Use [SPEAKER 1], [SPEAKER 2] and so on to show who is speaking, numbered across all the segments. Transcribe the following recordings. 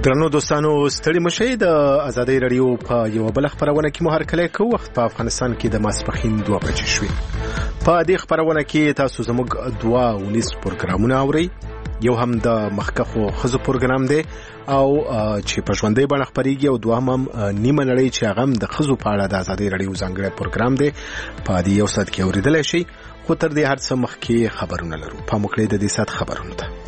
[SPEAKER 1] درنو دوستانو ستړي مشئ د ازادۍ رادیو په یو بل خبرونه کې مو هرکلی کوو. وخت په افغانستان کې د ماسپښین 2 بجې شوې. په دې خبرونه کې تاسو زموږ 2 پروګرامونه اورئ. یو هم د مخکخو خزو پروګرام دی او چې په ژوندۍ بڼه خپرېږي او دوهم هم نیمه نړۍ چې هغه هم د خزو په اړه د ازادۍ رادیو ځانګړی پروګرام دی. په دې یو ساعت کې اورېدلی شئ. خو تر دې هر څه مخکې خبرونه لرو. په موکړې د دې ساعت خبرونه ده.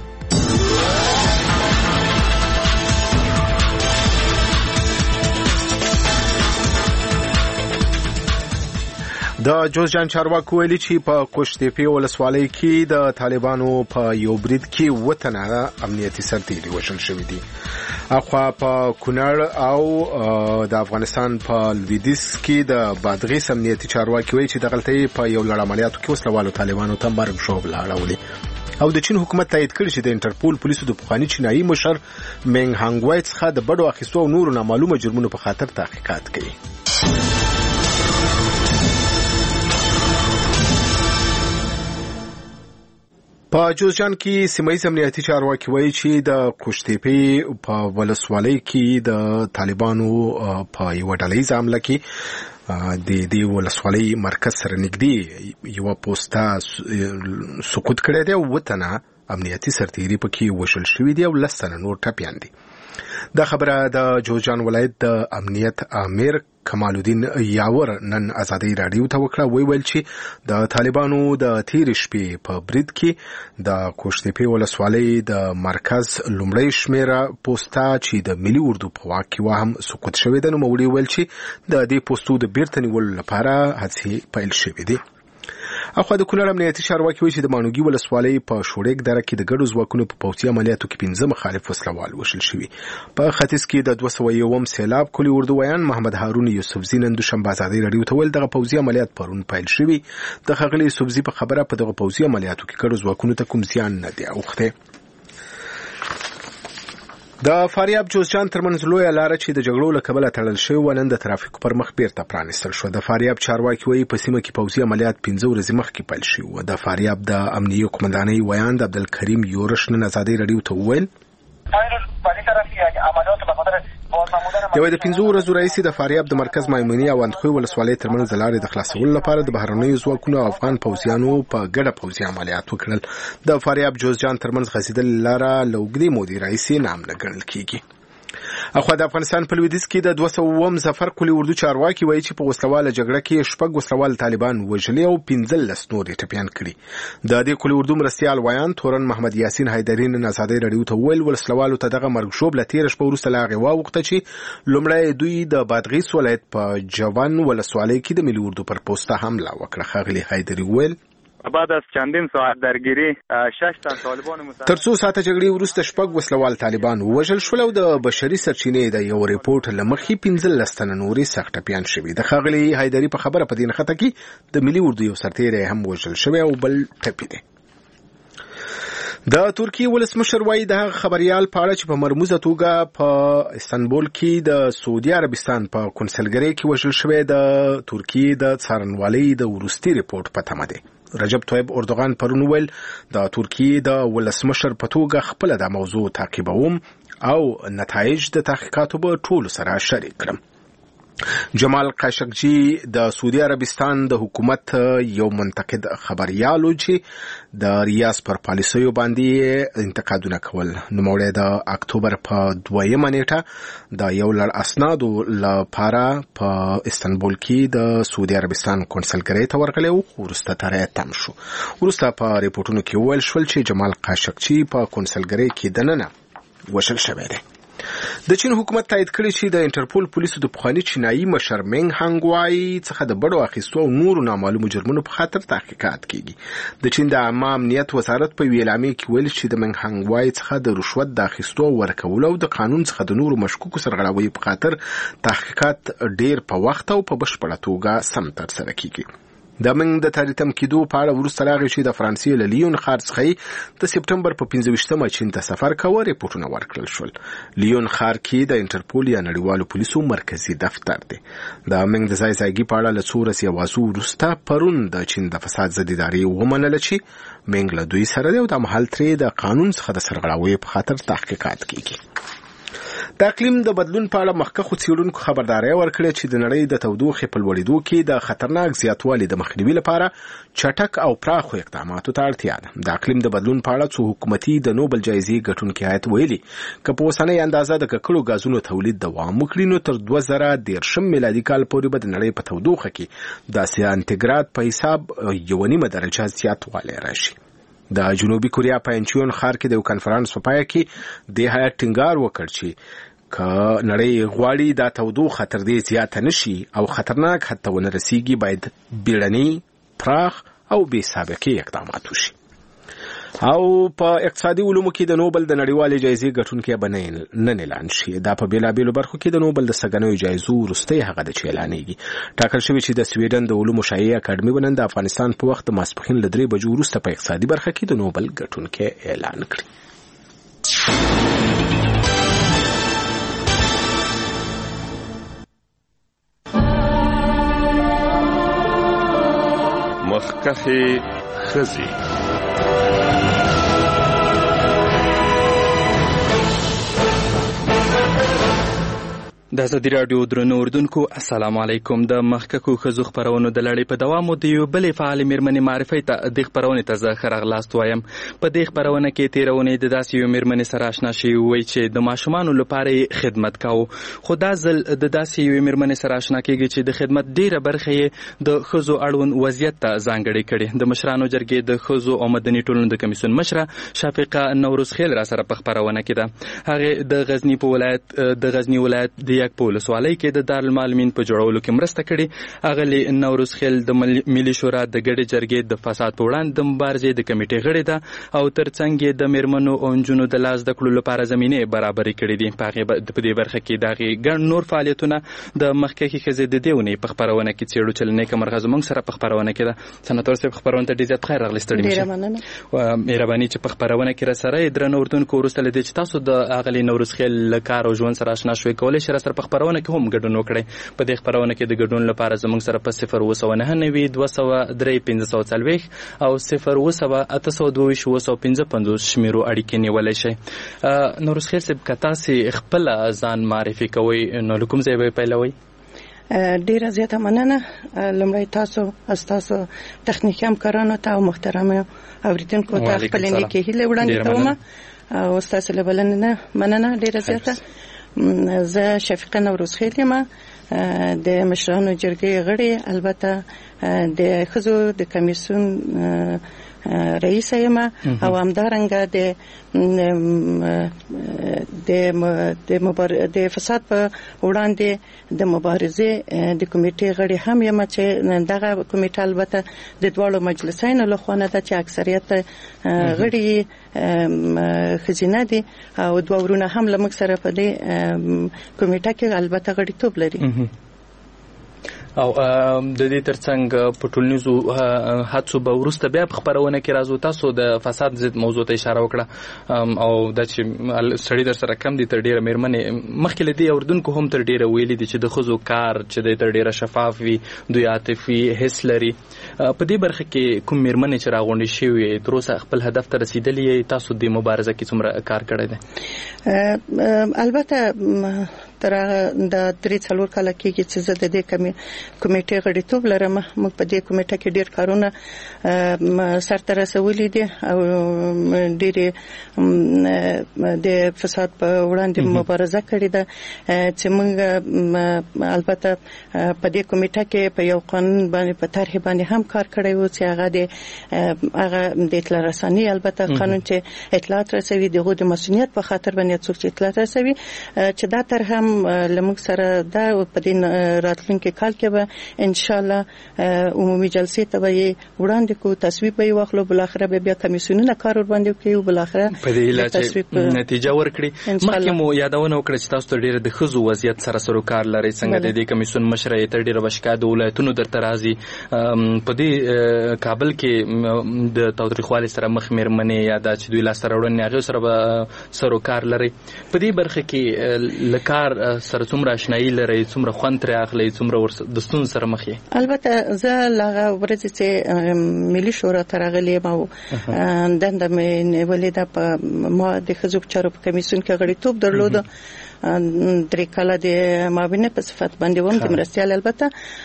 [SPEAKER 1] د جوزجان چارواکو ویلي چې په کوشتېپې ولسوالۍ کې د طالبانو په یو برید کې 7 تنه امنیتي سرتیري وژل شوي دي. اخوا په کونړ او د افغانستان په لویدیځ کې د بادغیس امنیتي چارواکي ویلي چې دغلته په یو لړ عملیاتو کې وسلوالو طالبانو ته مرګ ژوبله اړولې. او د چین حکومت تایید کړی چې د انټرپول پولیسو د پخواني چینایي مشر منګ هانګوای څخه د بډو اخیستو او نورو نامعلومه جرمونو په خاطر تحقیقات کوي. په جوزجان کې سیمه‌ییز امنیتي چارواکي وایي چې د کوشتېپې په ولسوالۍ کې د طالبانو په یو ډلهییزه حمله کې د دې ولسوالۍ مرکز سره نږدې یو پوسټه سقوط کړی دی او 7 تنه امنیتي سرتیري پکې وژل شوي دي او 10 تنه نور ټپیان دي. دا خبره د جوزجان ولایت د امنیت امیر کمال الدین یاور نن ازادۍ رادیو ته وکړه. ویل چې د طالبانو د تیر شپې په برید کې د کوشتېپې ولسوالۍ د مرکز لومړی شمیره پوسټه چې د ملي اردو په واک کې و هم سقوط شوې ده. نوموړي ویل چې د دې پوسټو د بیرته نیولو لپاره هڅې پیل شوې دي. اخوا د کونړ امنیتي چارواکي وایي چې د مانوګي ولسوالۍ په شوړیک دره کې د ګډو ځواکونو په پوځي عملیاتو کې 15 مخالف وسلوال وژل شوي. په ختیځ کې د 201 سیلاب کلي اردویان محمد هارون یوسفزي نن دوشنبه ازادۍ رادیو ته ویل دغه پوځي عملیات پرون پیل شوي. د ښاغلي یوسفزي په خبره په دغه پوځي عملیاتو کې ګډو ځواکونو ته کوم زیان نه دی اوښتی. د فاریاب جوزجان ترمنځ لویه لاره چې د جګړو له کبله تړل شوې وه نن د ترافیکو پر مخ بیرته پرانیستل شوه. د فاریاب چارواکي وایي په سیمه کې پوځي عملیات 15 ورځې مخکې پیل شوي وو. د فاریاب د امنیې قومندانۍ ویاند عبدالکریم یورش نن ازادۍ رادیو ته وویل یوه د 15 ورځو راهیسې د فاریاب د مرکز مایموني او اندخوی ولسوالۍ ترمنځ د لارې د خلاصولو لپاره د بهرنیو ځواکونو او افغان پوځیانو په ګډه پوځي عملیات وکړل. د فاریاب جوزجان ترمنځ غځېدلې لاره له اوږدې مودې راهیسې ناامنه ګڼل کېږي. اخوا د افغانستان په لویدیځ کې د 200 ظفر کلي اردو چارواکي وایي چې په وسلواله جګړه کې 6 وسلوال طالبان وژلي او 15 نور ټپیان کړي. د دې کلي اردو مرستیال ویان تورن محمد یاسین حیدري نن ازادۍ رادیو ته وویل وسلوالو ته دغه مرګ ژوبله تېره شپه وروسته له هغې واوښته چې لومړی دوی د بادغیس ولایت په جوان ولسوالۍ کې د ملي اردو پر پوسټه حمله وکړه. ښاغلي حیدري وویل
[SPEAKER 2] بعد از چندین ساعت درگیری 6 تن طالبان
[SPEAKER 1] تر څو ساعته جګړې وروسته 6 وسلوال طالبان وژل شول او د بشري سرچینې د یو ریپورت له مخې 15 تنه نورې سخت ټپیان شوي. د ښاغلي حیدري په خبره په دې نښته کې د ملي اردو یو سرتیری هم وژل شوی او بل ټپي دی. د ترکیې ولسمشر وایي د هغه خبريال په اړه چې په مرموزه توګه په استانبول کې د سعودي عربستان په کنسلګرۍ کې وژل شوی د ترکیې د څارنوالۍ د وروستي ریپورت په تمه دی. رجب طیب اردوغان پرون ویل د ترکیې د ولسمشر په توګه خپل د موضوع تعقیبوم او نتایج د تحقیقاتو به ټولو سره شریک کړم. جمال قاشقجي د سعودي عربستان د حکومت یو منتقد خبريالو چې د ریاض پر پالیسیو باندې انتقادونه کول. نوموړی د اکتوبر په 2 نیټه د یو لړ اسنادو لپاره په استانبول کې د سعودي عربستان کنسلګرۍ ته ورغلی و خو وروسته تری تم شو. وروسته په ریپورټونو کې وویل شول چې جمال قاشقجي په کنسلګرۍ کې دننه وژل شوی دی. د چین حکومت تایید کړی چې د انټرپول پولیسو د پخواني چینایي مشر منګ هانګوای څخه د بډو اخیستو او نورو نامعلومو جرمونو په خاطر تحقیقات کیږي. د چین د عامه امنیت وزارت په ویلامې کې ویل چې د منګ هانګوای څخه د رشوت د اخیستو او ورکولو او د قانون څخه د نورو مشکوکو سرغړاویو په خاطر تحقیقات ډیر په وخت او په بشپړه توګه سم ترسره کیږي. د منګ د تاریتم کېدو په اړه وروسته راغی چې د فرانسې له لیون ښار څخه د سپټمبر په 15 چین ته سفر کاوه. ریپورټونه ورکړل شول. لیون ښار کې د انټرپول یا نړیوالو پولیسو مرکزي دفتر دی. د منګ د ځایګي په اړه له څو ورځې اوازو وروسته پرون د چین د فساد ضد ادارې ومنله چې منګ له دوی سره دی او د مهال ترې د قانون څخه د سرغړاویو په خاطر تحقیقات کیږي. د اقلیم د بدلون په اړه مخکښو څېړونکو خبرداري ورکړې چې د نړۍ د تودوخې په لوړېدو کې د خطرناک زیاتوالي د مخنیوي لپاره چټک او پراخو اقداماتو ته اړتیا ده. د اقلیم د بدلون په اړه څو حکومتي د نوبل جایزې ګټونکي هیئت ویلي که په اوسنۍ اندازه د ککړو غازونو تولید دوام وکړي نو تر 2013 میلادي کال پورې به د نړۍ په تودوخه کې د سانتیګراد په حساب 1.5 درجه زیاتوالی راشي. د جنوبي کوریا په انچیون ښار کې د یو کنفرانس په پای کې د هیئت ټینګار وکړ چې که نړۍ غواړي دا تودوخه تر دې زیاته نشي او خطرناک حد ته ونه رسیږي باید بیړني پراخ او بې سابقې اقدامات وشي. او په اقتصادي علومو کې د نوبل د نړیوالې جایزې ګټونکي به نن اعلان شي. دا په بیلابیلو برخو کې د نوبل د سګنیو جایزو وروستۍ هغه ده چې اعلانېږي. ټاکل شوی چې د سویډن د علومو شاهي اکاډمي به نن د افغانستان په وخت د ماسپښین له 3 بجو وروسته په اقتصادي برخه کې د نوبل ګټونکي اعلان کړي.
[SPEAKER 3] مخکخي خزي د ازادي راډیو درنو اوردونکو السلام علیکم. د مخککو خزو خبرونو د لړۍ په دوام او د یو بلې فعال میرمنې معرفي ته د خبرونې ته زه ښه راغلاست وایم. په دې خبرونه کې تیرونې د داسې یو میرمنې سره آشنا شوي وای چې د ماشومانو لپاره خدمت کاوه. خو دا ځل د داسې یو میرمنې سره آشنا کېږي چې د خدمت ډیره برخه یې د خزو اړوند وضعیت ته ځانګړې کړي. د مشرانو جرګې د خزو او مدني ټولنو د کمیسیون مشره شفیقه نوروز خیل را سره په خبرونه کې ده. هغه د غزنی ولایت د یک په ولسوالۍ کې د دارالمعلمین په جوړولو کې مرسته کړې. اغلې نوروز خیل د ملي شورا د ګډې جرګې د فساد په وړاندې د مبارزې د کمیټې غړې ده او ترڅنګ یې د میرمنو او نجونو د لاس د کړو لپاره زمینې برابرې کړې دي. په دې برخه کې دغه ګڼ نور فعالیتونه د مخکښې ښځې د دې ونې په خپرونه کې څېړو چې نیکه مرغه زموږ سره په خپرونه کې ده. سناتور صاحب خپرونه ته ډېر زیات خیر راغلی. ستړي مشه مهرباني چې په خپرونه کې را سره درنو اردوونکو وروسته له دې چې تاسو د اغلې نوروز خیل له کار او ژوند سره آشنا شوئ کولی شئ را سره په خپرونه کې هم ګډون وکړئ. په دې خپرونه کې د ګډون لپاره زموږ سره په 0992 203 540 او 0802822 شمیرو اړیکې نیولی شئ. نوروز خیل صاحب که تاسې خپله ځان معرفي کوئ نو له کوم ځای به پیلوئ؟
[SPEAKER 4] ډیره زیاته مننه. لومړی تاسو تخنیکي همکارانو ته او محترمو اوریدونکو ته خپل نیکې هیلې وړاندې کوم او ستاسو له بلنې مننه ډیره زیاته. زه شفیقه نوروز خیل یم، د مشرانو جرګې غړي، البته د ښځو د کمیسیون رئیس یم او همدارنګه د فساد په وړاندې د مبارزې د کمیټې غړي هم یم چې دغه کمیټه البته د دواړو مجلسینو لخوا نه ده چې اکثریت غړي ښځینه دي او دوه ورونه هم له موږ سره په دې کمیټه کې البته غړیتوب لري.
[SPEAKER 3] او د دې ترڅنګ په ټولنیزو حادثو به وروسته بیا په خپرونه کې راځو. تاسو د فساد ضد موضوع ته اشاره وکړه او دا چې سړي در سره کم دي تر ډیره میرمنې مخکې له دې اردوونکو هم تر ډیره ویلي دي چې د ښځو کار چې دی تر ډیره شفاف وي، دوی عاطفي حس لري. په دې برخه کې کوم میرمنې چې راغونډې شوي تر اوسه خپل هدف ته رسیدلې، تاسو د مبارزه کې څومره کار کړی دی؟
[SPEAKER 4] البته تر د 3-4 کال کېږي چې زه د دې کمیټې غړیتوب لرم. موږ په دې کمیټه کې ډېر کارونه سرته رسولي دي او ډېرې د فساد په وړاندې مبارزه کړې ده چې موږ البته په دې کمیټه کې په یو قانون باندې په طرح باندې هم کار کړی و چې هغه د اطلاع رساني، البته قانون چې اطلاعات رسوي دغه د مسؤلیت په خاطر باندې څوک چې اطلاعات رسوي چې دا طرح هم لموږ سره دا په دې راتلونکي کال کې به ان شاء الله عمومي جلسې ته به وړاندې کو، تصویب به واخلو، بل اخره به بیا کمیسیونونه کار ور باندې کوي او بل اخره
[SPEAKER 3] په دې لاره نتیجه ورکړي. مخکې مو یادونه وکړه چې تاسو ډېر د ښځو وضعیت سره سروکار لري، څنګه د دې کمیسیون مشره ته ډېر وشکا د ولایتونو درته راځي. په دې کابل کې د تاوتریخوالي سره مخ میرمنې یا د چې دوی لاسته راوړنې هغه سره به سروکار لري. په دې برخه کې لکار سره څومره آشنایي لري، څومره خوند ترې اخلي، څومره د ستونزو سره مخ یې؟
[SPEAKER 4] البته زه لغه ورځ چې ملي شورا ته راغلې او دنده مې نیولې ده په ما د ښځو چارو په کمیسیون کې غړیتوب درلود 3 کاله د معاونې په صفت باندې وم د مرستيال البته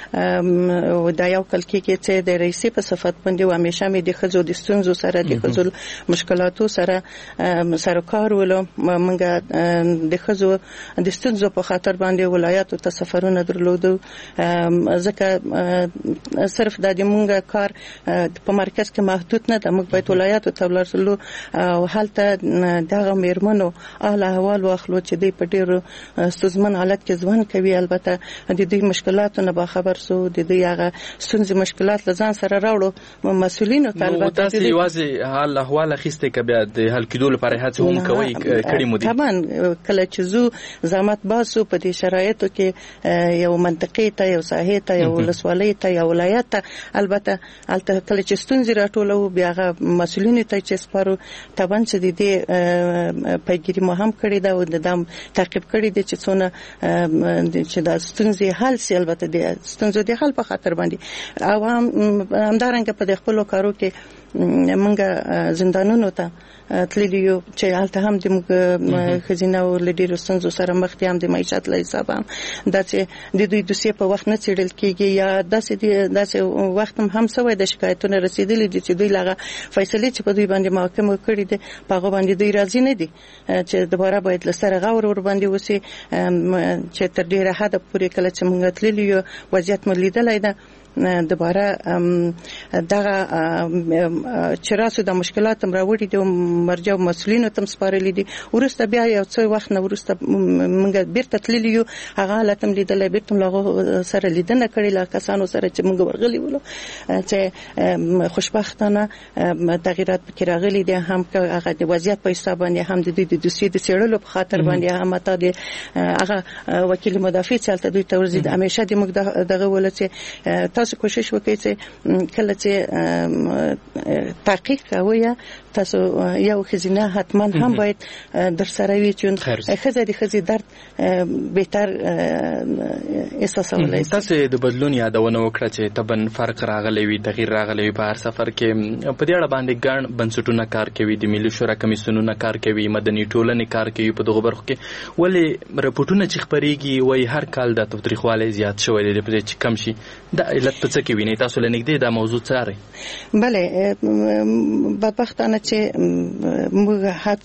[SPEAKER 4] دا یو کال کې چې د رئیسي په صفت باندې و همیشه مې د خزو د ستونزو سره د خزو مشکلاتو سره سرکار ولو منګه د خزو د ستونزو په خاطر باندې ولایتو ته سفرونه درلودو ځکه صرف د مونږه کار په مرکز کې محدود نه ده موږ باید ولایتو ته ورسلو او هلته دغه میرمنو اهل احوال واخلو چې دوی په ډیرو ستونزمن حالت کې ژوند کوي البته د دې مشکلاتو نه به خبر سو د دې هغه ستونزې مشکلات لزان سره راوړو مسولینو ته البته
[SPEAKER 3] تاسو یوازې حال احوال اخیسته کې بیا د حل کېدو لپاره هڅه هم کوي کړي مو دي
[SPEAKER 4] طبعا کله چې زو زحمت باسو په دې شرایطو کې یو منطقې ته یو ساحې ته یو ولسوالۍ ته یو ولایت ته البته کله چې ستونزې راټولو بیا هغه مسولینو ته چې سپارو طبعا چې د دې پیګیری مو هم کړی دا او د دام تعقیب کړی د چې څونه چې د ستونزې حل سي البته د ستونزو د حل په خاطر باندې او همدارنګه په خپل کارو کې منګه زندانونو ته تللیو چې حالت هم د خزینه او لډیرو ستونزو سره مخ دي هم د معیشت له حساب هم د دوی دوسیه په وخت نه چیرل کیږي یا داسې وخت هم سوي د شکایتونو رسیدلې دي چې دوی لغه فیصله چې په دوی باندې محکمه کړې دي په هغه باندې دوی راضي نه دي چې دوباره باید لسره غور ور باندې وسی چې تر ډیره حد پورې کله چې موږ تللیو وضعیت ملیدلای ده دوباره دغه چراسو د مشکلات مراوړي د مرجع مسولینو تم سپارلې دي ورسته بیا یو څو وخت نه ورسته موږ بیرته تللیو هغه لاتم لیدل بیرته له سره لیدنه کړې لا کسانو سره چې موږ ورغلي ولو چې خوشبختانه تغیرات پکې راغلي دي هم هغه د وضعیت په حساب باندې هم د دوی د دوسیې د سیړلو په خاطر باندې هم ته د هغه وکیل مدافع چې تل دوی تورزید همیشه د موږ دغه ولته تاسو کوشش وکړئ چې کله چې تحقیق کوئ تاسو یو خزینه حتما هم باید در سره وي چې خزه درد بهتر احساسولای
[SPEAKER 3] تاسو د بدلون یادونه وکړه چې تبن فرق راغلی وي تغییر راغلی وي په هر سفر کې په دې اړه باندې ګڼ بنسټونه کار کوي د ملي شورا کمیسیونونه کار کوي مدني ټولنې کار کوي په دغه برخو کې ولې رپورټونه چې خبريږي وایي هر کال د تاریخوالي زیات شوی دی په دې چې کم شي د علت په څه کې ویني تاسو لنګدې دا موضوع څاري
[SPEAKER 4] بله بدبختانه چې موږ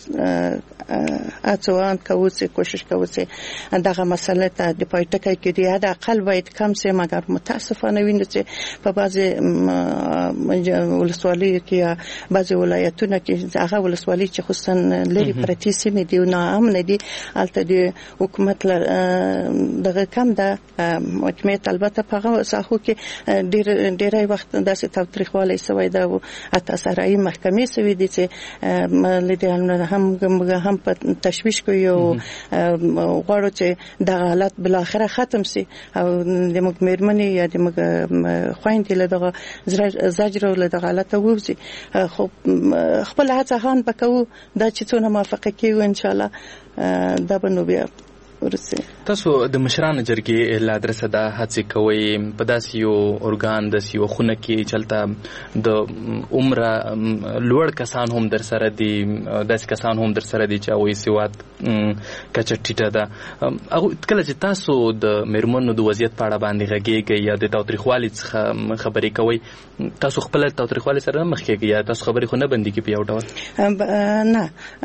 [SPEAKER 4] اڅوان کوو چې کوشش کوو چې دغه مسله ته د پایټکای کې دی دا اقل باید کم سي مګر متاسفانه ویني چې په بعضي ولسوالۍ کې بعضي ولایتونه کې هغه ولسوالۍ چې خصوصا لري پرتی سیمې دی نه امن دي البته د حکومت دغه کم ده حکومت البته په هغه ساحو کې ډیرای وخت داسې تاریخوالي سوی دا او تاسرای محکمې سوی دي چې لیدل هم په تشویش کوي او غواړو چې د حالت بل اخره ختم شي او د موږ میرمنې یا د موږ خويندې له دغه زجر له دغه حالت ووځي خو خپل هڅه هان پکاو دا چې څونه موافقه کیږي ان شاء الله دا به نو بیا ورسه
[SPEAKER 3] تاسو د مشرانو جرګې له ادرسه دا هڅه کوي په داسې یو ارګان د یو خونه کې چلته د عمره لوړ کسان هم در سره دي داسې کسان هم در سره دي چې وایي سواد کچټیټه ده او کله چې تاسو د میرمنو د وضعیت په اړه باندې غږیږئ یا د تاریخوالي څخه خبرې کوي تاسو خپل تاریخوالي سره مخ کېږئ یا تاسو خبرې خو نه بندي کې په یو ډول
[SPEAKER 4] نه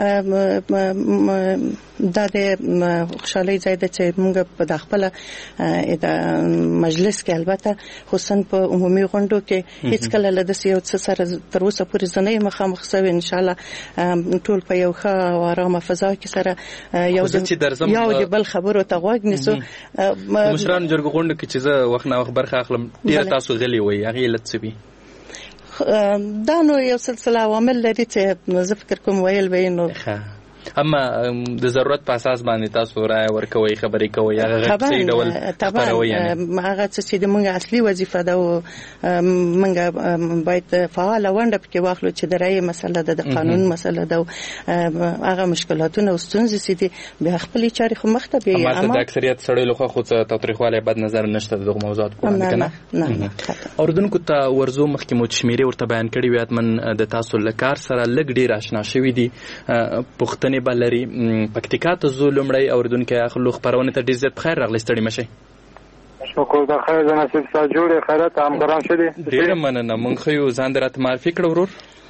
[SPEAKER 4] دا د خوشالۍ ځای ده چې موږ په خپل د مجلس کې البته خصوصا په عمومي غونډو کې هیڅ کله له دې یو څه سره تر اوسه پورې ځنې مخامخ شوی ان شاء الله ټول په یو ښه او آرامه فضا کې سره یو د بل خبرو ته غوږ نیسو
[SPEAKER 3] مشران جرګو غونډو کې چې زه وخت نه وخت برخه اخلم ډیر تاسو غلي وي هغه علت څه وي
[SPEAKER 4] دا نو یو سلسله عوامل لري چې زه فکر کوم ویل به نو
[SPEAKER 3] اما د ضرورت په اساس باندې تاسو رائے ورکوي خبرې کوي هغه څه ډول خبروي
[SPEAKER 4] هغه څه د موږ اصلي وظیفه ده او موږ باید فعال ونده پکې واخلو چې د رائے مسله ده د قانون مسله ده هغه مشکلاتونه او ستونزې دي به خپل چاري خو مخته به
[SPEAKER 3] اما د اکثریت سړی له خو څه تاریخواله بد نظر نشته دغه موضوعات کوم کنه اوردونکو ته ورزو مخکې مو شمیرې ورته بیان کړی وي اتمن د تاسو لکار سره لګ ډیر آشنا شوی دي پښتني خبرونه به لري. پکتیکا ته زو لومړی اوریدونکو اخلو خبرونه ته ډیر زیات بخیر راغلی ستړي مشي.
[SPEAKER 2] شکر د خیر د نصیب سره جوړه خیرات هم ګرام شدي.
[SPEAKER 3] ډیر مننه. مونږ خو ځان درته معرفي کړو ورور.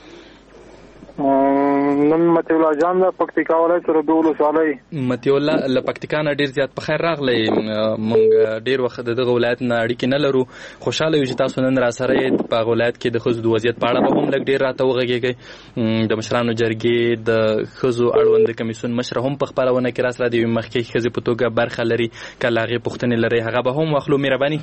[SPEAKER 2] نن متي الله جان د پکتیکا ولایت سره دولو سالي.
[SPEAKER 3] متي الله له پکتیکا نه ډیر زیات بخیر راغلی. مونږ ډیر وخت دغه ولایت نه اړیکې نه لرو. خوشاله یو چې تاسو نن را سره په ولایت کې د خزو د وضعیت په اړه به هم لږ ډیر راته وغږیږئ. د مشرانو جرګې د خزو اړوند کمیسیون مشر هم په خبرونه کې را سره د مخکې خزې په توګه برخه لري. کله هغه پوښتنې لري هغه به هم واخلو. مهرباني.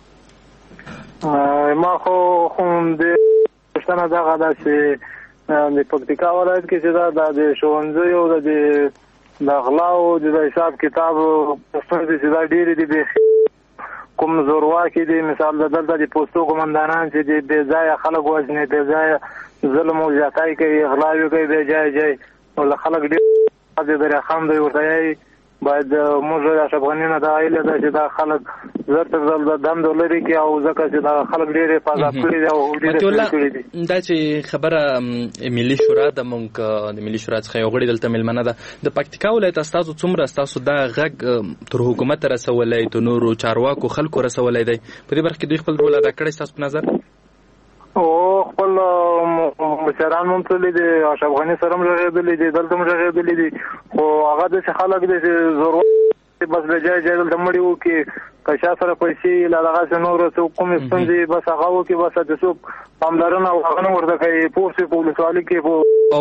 [SPEAKER 2] ما خو هم د پښتنه دغه داسې د پکتیکا ولایت کې چې دا د ښوونځي او د غلاو د حساب کتاب پښتنه چې دا ډېری دي کوم زورواکي دي. مثال د دلته د پوسټو قومندانان چې د بې ځایه خلک وژني، بې ځایه ظلم او زیاتۍ کوي، غلاوې کوي بې ځای او خلک ډېر د رقم دی ورته باید موږ د افغانانو د عائله د چې دا خلک زر تر زل د دم دولري کې او ځکه چې دا خلک ډېر حفاظت کړي دي او ډېر کړي دي.
[SPEAKER 3] دا چې خبره ملي شورا د مونږ د ملي شورا څخه یو غړي دلته ملمنه ده د پکتیکا ولایت استادو څومره استاسو دا غږ تر حکومت رسولای ته نورو چارواکو خلکو رسولای دی په دې برخه کې دوی خپل رول ادا کړی تاسو په نظر؟
[SPEAKER 2] او خپل مشران هم تللی دي، اشرف سره هم راغلي دي، دلته هم راغلي دي، خو هغه د خلک دي چې زور بس لجای جایل د مړیو کې کشا سره پیسې لږه څه نور څه کوم ستونزې بس هغه وکي بس د څوک پاملرنه او هغه ورته کوي پوسټ په ولسوالۍ کې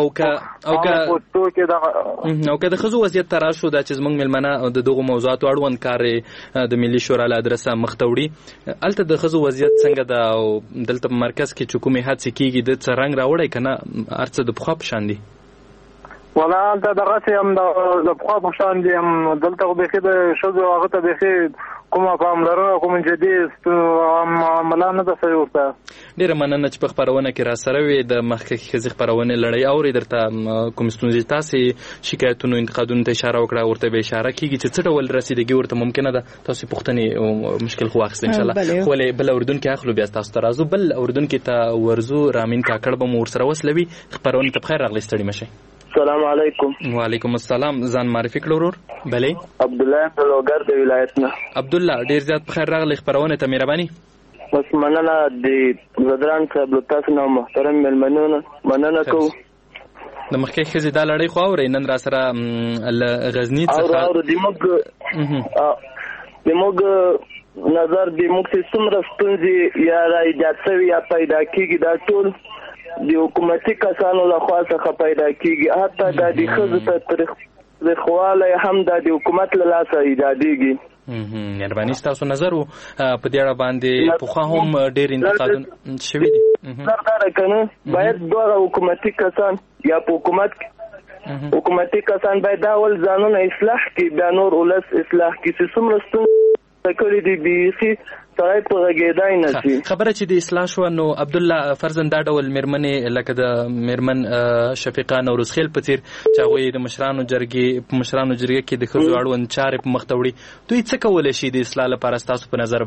[SPEAKER 3] او که د خزو وضعیت تر شو د چې زمنګ ملمنه د دغه موضوعات اړوند کار د ملي شورا له ادرسه مختوړي الته د خزو وضعیت څنګه ده او دلته په مرکز کې چې کومه هڅه کیږي د څرنګ راوړی کنه ارڅ د بخښپ شان دي
[SPEAKER 2] ولا انت دغه هم د بخښپ شان دي هم دلته به کې د شذو هغه ته به کومه پاملرنه کوم جدي عملانه د سيورته
[SPEAKER 3] ډیره مننه چې په خبرونه کې را سره وي د مخکې خزي خبرونه لړۍ اوري درته کوم ستونزې تاسو شکایتونو انتقادونو ته اشاره وکړه ورته به اشاره کیږي چې څه ډول رسیدګي ورته ممکنه ده تاسو پوښتنې او مشکل خو واخیست ان شاء الله خو بل اردن کې اخلو بیا تاسو ترازو بل اردن کې ته ورزو رامین کاکړ به مور سره وسلوي خبرونه ته بخیر راغلی ستړي مشه.
[SPEAKER 5] السلام علیکم.
[SPEAKER 3] وعلیکم السلام. ځان معرفي کړو ورور. بلې
[SPEAKER 5] عبد الله د لوګر د ولایت نه.
[SPEAKER 3] عبد الله ډیر زیات بخیر راغلی خبرونه ته مهرباني.
[SPEAKER 5] بس مننه د زدران صاحب تاسو نو محترم ملمنونه مننه کو
[SPEAKER 3] د مخکې خزي دا لړۍ خو اوري نن را سره غزنی څخه
[SPEAKER 5] او د موږ نظر د موږ سیستم راستونځي یا راځي یا پیدا کیږي دا ټول د حکومتي کسانو لخوا څخه پیدا کیږي حتی د خزو ته تاریخ خواله هم د حکومت له لاسه ایجادېږي.
[SPEAKER 3] مهرباني تاسو نظر په دې اړه باندې په هم ډېر انتقادونه شوي دي.
[SPEAKER 5] سردار کنه باید دوه حکومتي کسان یا حکومتي کسان باید اول ځانونه اصلاح کړي بیا نور ولس اصلاح کړي چې څومره ستونزې کړي دي بیخي سړی په غږېدای نه شي.
[SPEAKER 3] خبره چې د اصلاح شو نو عبد الله فرزند دا ډول مېرمنې لکه د مېرمن شفیقه نوروزخیل په څیر چې هغوی د مشرانو جرګې کې د ښځو اړوند چارې په مخ ته وړي دوی څه کولی شي د اصلاح لپاره ستاسو په نظر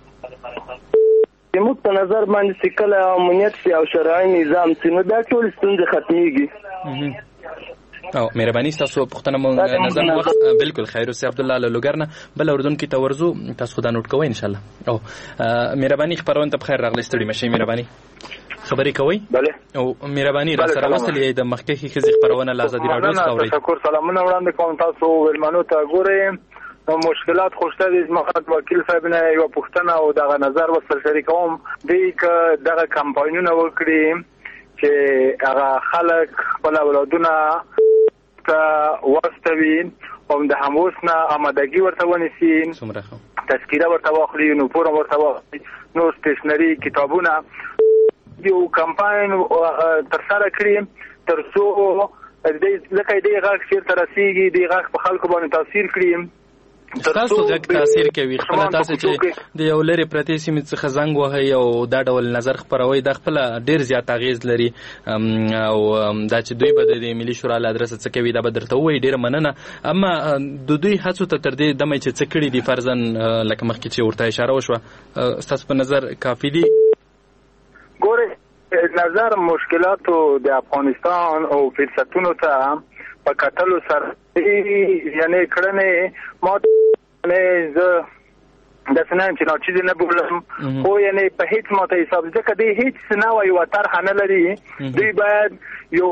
[SPEAKER 3] باندې؟
[SPEAKER 5] زموږ په نظر باندې چې کله امنیت شي او شرعي نظام شي نو دا ټول ستونزې ختمیږي.
[SPEAKER 3] او مهرباني تاسو پوښتنه مونږ نظر وخت بالکل خیر اوسې عبد الله له لوګرنه بل اردن کې تورزو تاسو خدای نوٹ کوئ ان شاء الله. او مهرباني خبرونه ته بخیر راغلی ستړي مشي. مهرباني خبرې کوئ.
[SPEAKER 2] بله
[SPEAKER 3] او مهرباني را سره وصلې د مخکې خزي خبرونه لازم رادیو څخه اورئ.
[SPEAKER 2] تشکر سلامونه وړاندې کوم تاسو ولمنو ته ګورئ مشکلات خوشته دي مخاط وکیل صاحب نه یو پوښتنه او دغه نظر وسل شریکوم دی ک دغه کمپاینونه وکړي چې هغه خلک خپل اولادونه ته واستوي او د هموس نه آمادګي ورته ونیسي تذکیره ورته واخلي یونیفورم ورته واخلي نو سټیشنري کتابونه یو کمپاین تر سره کړي تر څو د لکه دې غږ چې تر رسیږي دې غږ په خلکو باندې تاثیر کړي
[SPEAKER 3] تاسو غږ تاثیر کوي خپل تاسو چې د یو لري پرتی سیمې څخه زنګ وهي او دا ډول نظر خبروي د خپل ډیر زیات اغیز لري او دا چې دوی به د ملي شورا له ادرسه څخه کوي دا به درته وایي ډیر مننه. اما د دوی هڅو ته تر دې دمه چې څه کړي دي فرضاً لکه مخکې چې ورته اشاره وشوه تاسو په نظر کافي دي؟
[SPEAKER 2] ګوره نظر مشکلاتو د افغانستان او فرصتونو ته په کتلو سره یعنی کړنې ما نه ز د سنن چې نو چې نه بولم خو یعنی په هیڅ ماته حساب ځکه دی هیڅ نه وایي وتر خانه لري دوی باید یو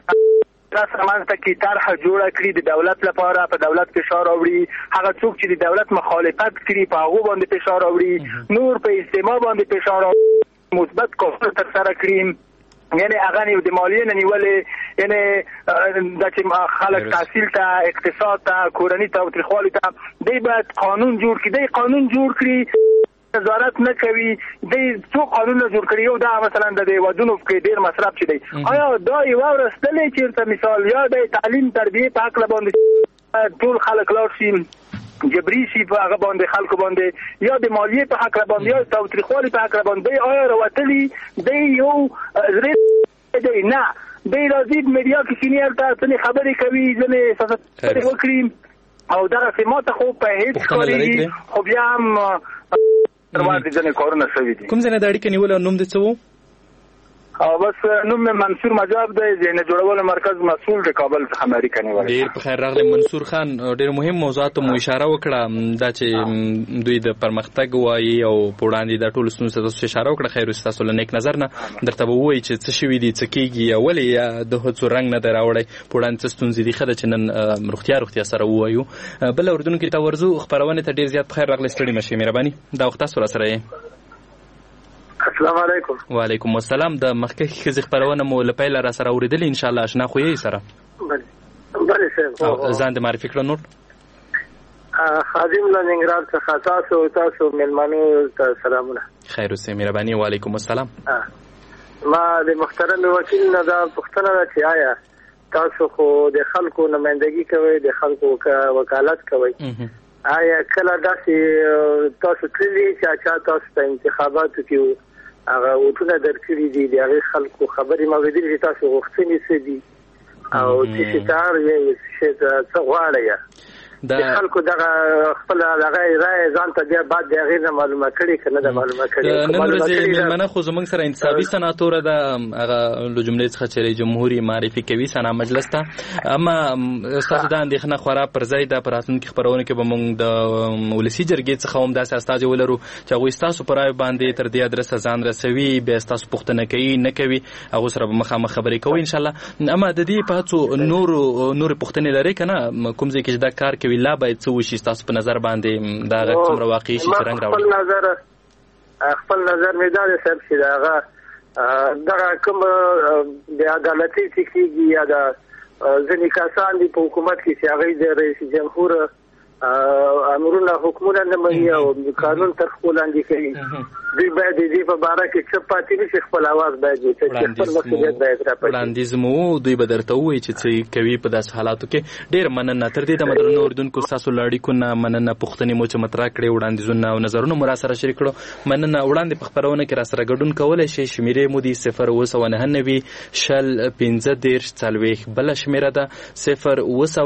[SPEAKER 2] سامان ته کې طرح جوړه کړي د دولت لپاره په دولت فشار راوړي هغه څوک چې د دولت مخالفت کوي په هغه باندې فشار راوړي نور په استماع باندې فشار راوړي مثبت کار تر سره کړي یعنی هغه نیو د مالیې نه نیولې یعنی د چې خلک تحصیل ته اقتصاد ته کورنۍ تاوتریخوالي ته دی باید قانون جوړ کړي دی قانون جوړ کړي نظارت نه کوي دی څو قانون جوړ کړي یو دا مثلا د ودونو کې ډیر مصرف چي دی آیا دا یو ورستلې چې مثال یا د تعلیم تربیه په حق باندې ټول خلک لاړ شي جبري شي په هغه باندې خلکو باندې یا د مالیې په حق باندې یا تاوتریخوالي په حق باندې آیا راوتلي دی یو زری دی نه دی راځي میډیا کې سینیئر ته څه خبرې کوي ځنې سیاست وکړي او دا سماته خو په هیڅ کاری خو بیا هم ترماز ځنې کارونه شوي دي
[SPEAKER 3] کوم ځنه د اړیکې نیول نوم دې څه وو
[SPEAKER 2] او بس نوم منصور مجاب دی ځنه جوړول مرکز مسؤل د کابل څخه امریکا نیول
[SPEAKER 3] ډیر په خیر راغلی منصور خان ډیر مهم موضوعات مو اشاره وکړه دا چې دوی د پرمختګ وایي او په وړاندې د ټولو ستونزو ته اشاره وکړه خیر تاسو له نیک نظر نه درته به وایي چې څه شوي دي څه کیږي ولې د هڅو رنګ نه راوړی په وړاندې څه ستونزې دي ښه ده چې نن روغتیا سره ووایو بل اردن کې ته ورځو خپرونې ته ډیر زیات په خیر راغلی ستړي مشئ مهرباني دا وخت تاسو سره یې
[SPEAKER 2] السلام علیکم
[SPEAKER 3] وعلیکم السلام د مخکې ښځې خپرونه مو له پیله را سره اورېدلې ان شاء الله اشنا خو یې سره
[SPEAKER 2] بله صاحب
[SPEAKER 3] ځان دې معرفي کړه نور
[SPEAKER 2] خادم له ننګرهار څخه تاسو مېلمنو ته سلامونه
[SPEAKER 3] خیر اوسئ مهرباني وعلیکم السلام
[SPEAKER 2] ما د محترم وکیل نه دا پوښتنه ده چې آیا تاسو خو د خلکو نمائندګي کوئ د خلکو وکالت کوئ آیا کله داسې تاسو کړي چې تاسو ته انتخاباتو کې هغه وټونه درکړي دي د هغه خلکو خبرې موجودې دي تاسو غوښتنې څه دي او چې تار یې څه غواړي د خلکو دغه خپل دغه رائے ځان ته بیا بعد د غیر معلومه کړي کنه د معلومه کړي
[SPEAKER 3] نن ورځې منه خو زمونږ سره انتصابي سناتور د هغه له جملې څخه چې جمهوریت معرفي کوي سنا مجلس ته اما استاد د اندېښنه خورا پر ځای د پراتونکو خبرونه کې به موږ د ولسی جرګې څخه هم داسې استاد ولرو چې هغه تاسو پر راي باندې تر دې ادرس ځان رسوي به تاسو پوښتنه کوي نه کوي هغه سره به مخامخ خبرې کوي ان شاء الله اما د دې په هڅو نور پوښتنې لري کنه کوم ځای کې دا کار کوي لا باید څه وشي تاسو په نظر باندې دا څومره واقعي شي چې رنګ راوړي
[SPEAKER 2] خپل نظر مې دا صاحب چې دا کوم د عدالتي چې یا د ځینې کسان دي په حکومت کې چې هغه د رئیس جمهور امرونه حکومت نه مني او قانون تر خپل لاندې کوي دوی باید دې په باره کې څه پاتې نشي خپل आवाज باید چې خپل مسؤلیت باید راپاتې
[SPEAKER 3] وړاندیز مو دوی به درته وایي چې څه کوي په داس حالاتو کې ډېر مننه تر دې د مدرنو اردوونکو تاسو لاړیکو نه مننه پوښتنې مو چې مطرح کړې وړاندیزونه او نظرونه مو را سره شریک کړو مننه وړاندې په خبرونه کې را سره ګډون کولای شي شمیرې مو دي 0 شل 15 40 بل شمیره ده 0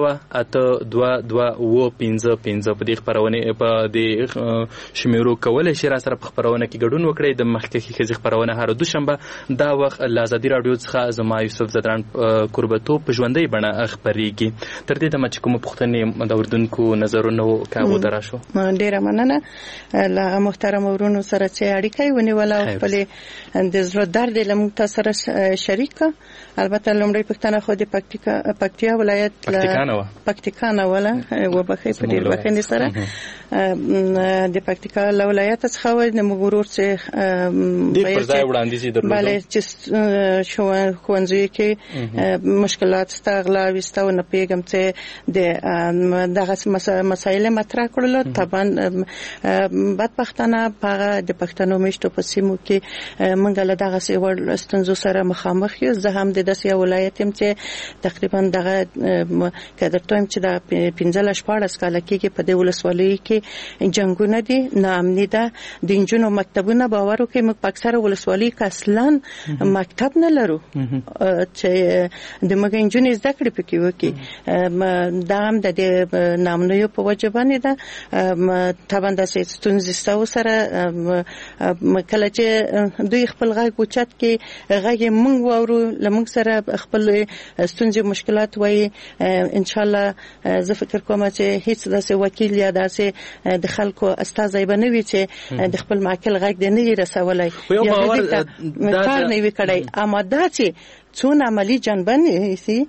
[SPEAKER 3] 2 په دې خبرونه په دې شمیرو کولای شي را سره په خبرونه ګډون وکړئ د مخکې ښځې خبرونه هر دوشنبه دا وخت له ازادي راډیو څخه زما یوسف زدران قربتو په ژوندۍ بڼه خبرېږي تر دې دمه چې کومه پوښتنې د اردوونکو نظرونه کاغو درا شو
[SPEAKER 4] ډېره مننه له محترم ورونو سره چې اړیکه ونیوله او خپل د زړه درد له موږ سره شریک البته لومړی پښتنه خو د پکتیا ولایت پکتیکانه ولا وبخې په ډېر بخښنې سره د پکتیکا ولایت څخه و د مګورور څخه
[SPEAKER 3] د پرځای وړاندیز درلود
[SPEAKER 4] بله چې ښوونځي کې مشکلات ستغلا وستو نه پیغام ته د دغه مسایل مطرح کړل طبعا بدبختانه په د پښتنو مشتو په سیمو کې منګل دغه سیور ستونزو سره مخامخ یو زه هم د داسې ولایت يم چې تقریبا دغه کډرټوم چې د 15 14 کال کې په د ولسوالۍ کې کې جنگونه دي، ناامني ده، د انجونو مکتبونه باور وکړئ موږ په اکثره ولسوالۍ کې اصلا مکتب نه لرو چې د موږ انجونې زده کړې پکې وکړي. دا هم د ناامنیو په وجه باندې ده. طبعا داسې ستونزې ستا سره کله چې دوی خپل غږ اوچت کې غږ موږ واورو، له موږ سره خپل ستونزې مشکلات وایي. انشاءالله زه فکر کوم چې هیڅ داسې وکیل یا داسې د خلکو استازی به نه وي چې د خپل معقل غږ دی نه رسولی یا کار نه وي کړی. اما دا چې څون عملی جنبه نیسي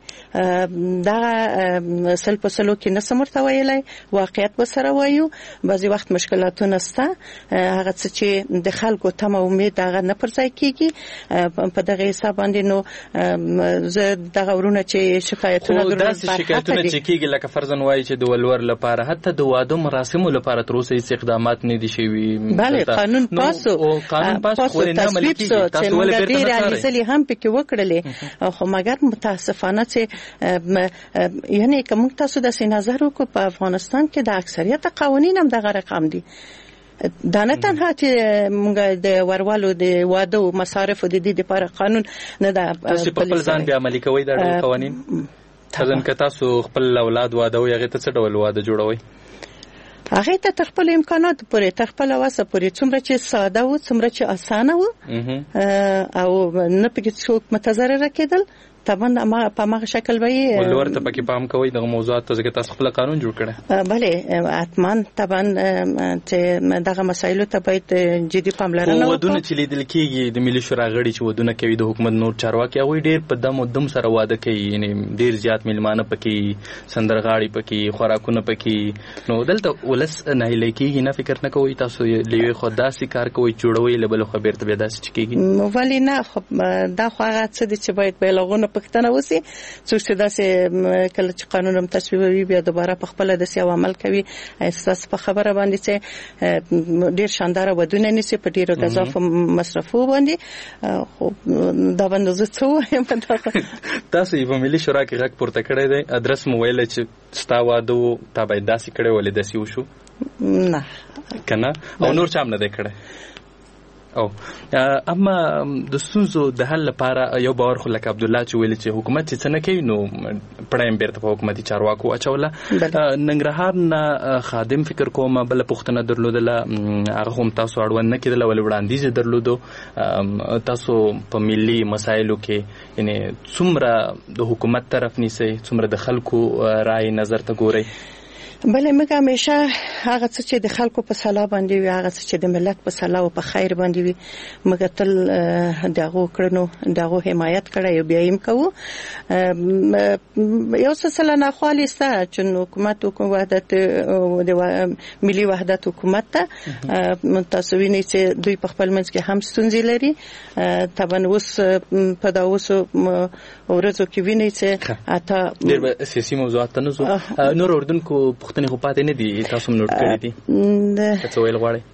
[SPEAKER 4] دا سل په سلو کې نسم ورته ویلی، واقعیت به سره وایو. بعضې وخت مشکلاتونه سته، هغه څه چې د خلکو تمه امید هغه نه پر ځای کېږي. په دغه حساب باندې نو زه دغه ورونه چې شکایتونه
[SPEAKER 3] خو داسې شکایتونه چې کېږي لکه فرضاً وایي چې د ولور لپاره حتی د واده مراسمو لپاره تر اوسه هېڅ اقدامات نه دي شوي.
[SPEAKER 4] بله قانون پاسو تصویب سو چې موږ ډېرې علیزلې هم پکې وکړلې، خو مګر متاسفانه چې یعنی که موږ تاسو داسې نظر وکړو په افغانستان کې د اکثریت قوانین هم دغه رقم دي. دا نه تنها چې موږ د وروالو د واده او مصارفو د دې لپاره قانون نه ده،
[SPEAKER 3] تاسو په خپل ځان بیا عملي کوئ دا ډول قوانین؟ ځکه که تاسو خپل اولاد واده وي هغې ته څه ډول واده جوړوئ؟
[SPEAKER 4] هغې ته تر خپل امکاناتو پورې، تر خپل وسه پورې، څومره چې ساده و، څومره چې اسانه و او نه پکې څوک متضرره کېدل. طبعا په هغه شکل به
[SPEAKER 3] ولور ته پکې پام کوئ دغه موضوعات ته، ځکه تاسو خپل قانون جوړ کړی.
[SPEAKER 4] بله حتما طبعا چې دغه مسایلو ته باید جدي پاملرنه وکړو.
[SPEAKER 3] ودونه چې لیدل کېږي د ملي شورا غړي چې ودونه کوي د حکومت نور چارواکي، هغوی ډېر په دم و دم سره واده کوي، یعنې ډېر زیات میلمانه پکې، سندرغاړي پکې، خوراکونه پکې. نو دلته ولس ناهیلی کېږي، نه فکر نه کوئ تاسو له یوې خوا داسې کار کوئ جوړوئ، له بلې خوا بېرته بیا داسې چې کېږي؟
[SPEAKER 4] ولې نه، دا خو هغه څه دي چې باید بېلغونه پښتنه وسی. څوک چې داسې کله چې قانون هم تصویبوي بیا دوباره په خپله داسې عمل کوي. ستاسو په خبره باندې چې ډېر شانداره ودونه نیسي په ډېرو گزافو مصرفو باندې، خو دا باندې زه څه وایم.
[SPEAKER 3] تاسو په ملي شورا کې غږ پورته کړی دی، ادرس مو ویلی چې ستا واده و تا باید داسې کړی، ولې داسې وشو؟
[SPEAKER 4] نه
[SPEAKER 3] که نه، او نور چا هم نه دی کړی. او اما د ستونزو د حل لپاره یو باور خو لکه عبدالله چې ویلي چې حکومت چې څه نه کوي نو پړایم بیرته په حکومتي چارواکو اچوله. ننګرهار نه خادم فکر کوم بله پوښتنه درلودله، هغه هم تاسو اړوند نه کېدله ولې وړاندیز یې درلودو. تاسو په ملي مسایلو کې یعنې څومره د حکومت طرف نیسئ، څومره د خلکو رای نظر ته ګورئ؟
[SPEAKER 4] بله موږ همیشه هغه څه چې د خلکو په صلاح باندې وي، هغه څه چې د ملت په صلاح او په خیر باندې وي، موږ تل د هغو کړنو د هغو حمایت کړی او بیا یې کوو. یو سلسله ناخوالې شته چې حکومت وحدت د ملي وحدت حکومت ته تاسو وینئ چې دوی په خپل منځ کې هم ستونزې لري. طبعا اوس په دا اوسو ورځو کې وینئ چې اته
[SPEAKER 3] ډېر به سیاسي موضوعات ته نه ځو. نور اردوونکو پوښتنې خو پاتې نه دي، تاسو هم نوټ کړي دي، که څه ویل غواړئ؟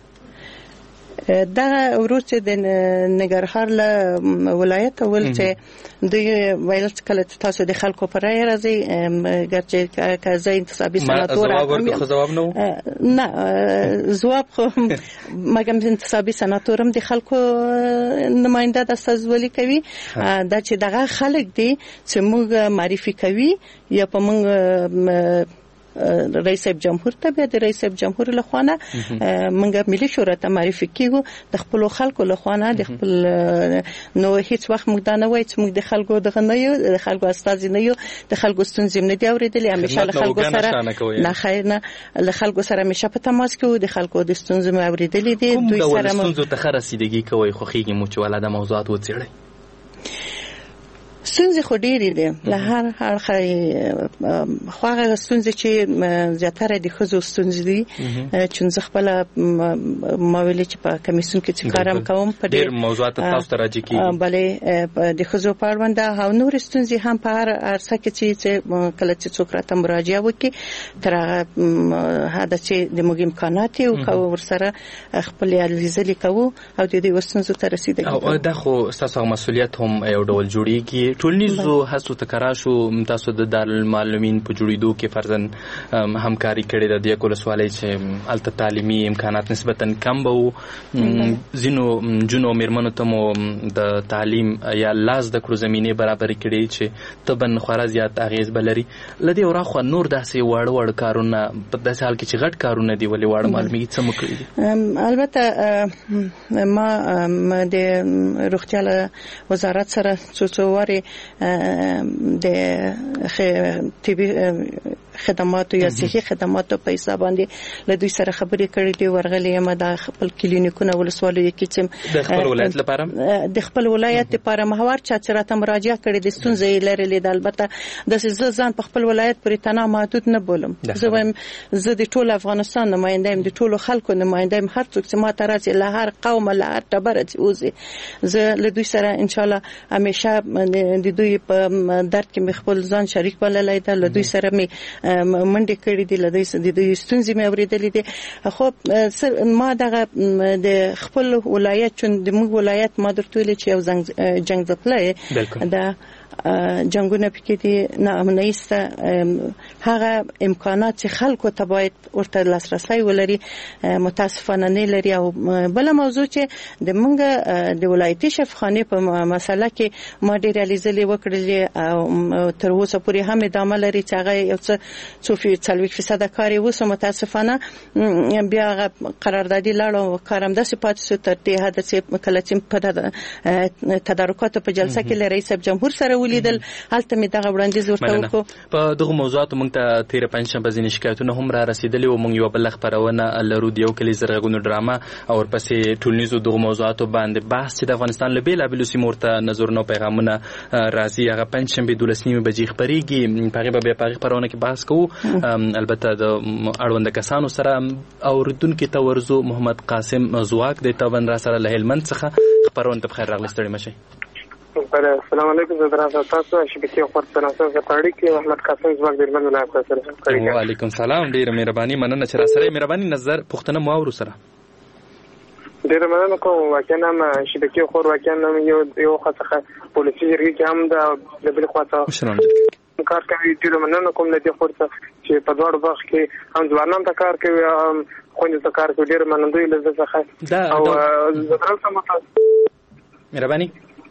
[SPEAKER 4] دا ورور چې د ننګرهار له ولایت ول چې دوی ویل چې کله تاسو د خلکو پر رای راځي ګرځي که زه انتصابي سناتور نه ځواب خو مګم انتصابي سناتورم د خلکو نماینده د استازولي کوي. دا چې دغه خلک دي چې موږ معرفي کوي یا په موږ رئیس جمهور ته بیا د رئیس جمهور له خوانه موږ ملي شورا ته معرفي کیږو د خپل خلکو له خوانه د خپل نو هیڅ وخت موږ دا نه وایو چې موږ د خلکو دغه نه یو، د خلکو استازي نه یو، د خلکو ستونزې نه دي اورېدلې. همیشه له خلکو سره نه خیر نه له خلکو سره همیشه په تماس کې وو، د خلکو د ستونزې مې اورېدلې دي.
[SPEAKER 3] دوی سره ستونزو ته ښه رسیدګي کوئ، خوښیږي مو چې ولا د موضوعات وڅېړئ؟
[SPEAKER 4] ستونزې خو ډېرې دي له هر اړخه، خو هغه ستونزې چې زیاتره د ښځو ستونزې دي چې زه خپله ما ویلې چې په کمیسیون کې چې کار هم کوم په
[SPEAKER 3] ډېر موضوعات تاسو ته راجع کېږي.
[SPEAKER 4] بلې د ښځو په اړوند او نورې ستونزې هم په هر عرصه کې چې کله چې څوک راته مراجعه وکړي تر هغه ده چې د موږ امکانات یې وکړو ورسره خپلې هلې ځلې کوو او د دې ستونزو ته رسېدګي.
[SPEAKER 3] دا خو ستاسو مسؤلیت هم یو ډول جوړېږي چې ټولنیزو هڅو ته کار شو تاسو د دارالمعلمین په جوړېدو کې فرضاً همکاري کړې ده د ولسوالۍ چې هلته تعلیمي امکانات نسبتاً کم به وو ځینو نجونو مېرمنو ته مو د تعلیم یا لاس د کړو زمینې برابرې کړې چې طبعاً خورا زیات اغېز به لري. له دې وراخوا نور داسې واړه کارونه په داسې حال کې چې غټ کارونه دي ولې واړه معلومیږي څه مو کړي دي؟
[SPEAKER 4] البته ما د روغتیا له وزارت سره څو وارې د طبي خدماتو یا صحي خدماتو په حساب باندې له دوی سره خبرې کړې دي. ورغلې یم د خپل کلینیکونه ولسوالیو کې چې
[SPEAKER 3] د خپل ولایت لپاره
[SPEAKER 4] د خپل ولایت لپاره محور چا چې راته مراجعه کړې د ستونزې لرلې د البته د ځان په خپل ولایت پورې تنها محدود نه بولم. زه د ټول افغانستان نماینده یم، د ټولو خلکو نماینده یم. هر څوک چې ما ته راځي له هر قوم له هر ټبره چې وځي زه له دوی سره ان شاء الله همیشه د دوی په درد کې مې خپل ځان شریک بللی ده. له دوی سره مې منډې کړې دي، له دوی ستونزې مې اورېدلې دي. خو ما دغه د خپل ولایت چون د موږ ولایت ما درته ویلې چې یو جنګ ځپلی ده جنگونه پکې دي نه امنیسته هغه امکانات چې خلکو ته باید ورته لاسرسي ولري متاسفانه نه لري. او بل موضوع چې د منګه د ولایتي شفاخانه په مسله کې ما ډېر ریالیزلې وکړلې او تر اوسه پورې هم ادامه لري چې هغه یو څه 40% کار یې وسو. متاسفانه بیا هغه قراردادي لاړو کارم داسې پاتې شو تر دې حد چې کله چې په تدارکاتو په جلسه کې له رئیس جمهور سره ولیدل هلته می دغه وړاندیز ورته وکړو.
[SPEAKER 3] په دغه موضوعاتو موږ ته تیر پنځشنبه ځینې شکایتونه هم را رسیدلي او موږ یو بل خبرونه لرو د یو کلی زرغونو ډراما او ورپسې ټولنیزو دغه موضوعاتو باندې بحث چې د افغانستان له بیلابېلو سیمو ورته نظرونه پیغامونه راځي. هغه پنځشنبه 12 بجې خبرېږي په هغه به په خبرونه کې بحث کوو. البته د اړوند کسانو سره اوریدونکو ته ورزو محمد قاسم زواک د تابن را سره له هلمند څخه خبرونه ته بخیر راغلی ستړي مشي.
[SPEAKER 6] السلام علیکم زه درته تاسو شبکې خبر تناسب غټاړي کې محمد قاسم زواک د هلمند ولایت سره کړی.
[SPEAKER 3] وعلیکم سلام، ډیره مهرباني مننه چې را سره مهرباني نظر پښتنه مو اورو سره
[SPEAKER 6] ډیره مننه کوم. واقعا ما شبکې خبر واقعا یو خاصه پولیسي جرګې کې هم د بل خاصه کار کوي. ډیره مننه کوم د دې خبرته چې په دوړ وخت کې هم ځوانان ته کار کوي خوند ته کار کوي. ډیره مننه له زړه څخه او زه درته
[SPEAKER 3] مهرباني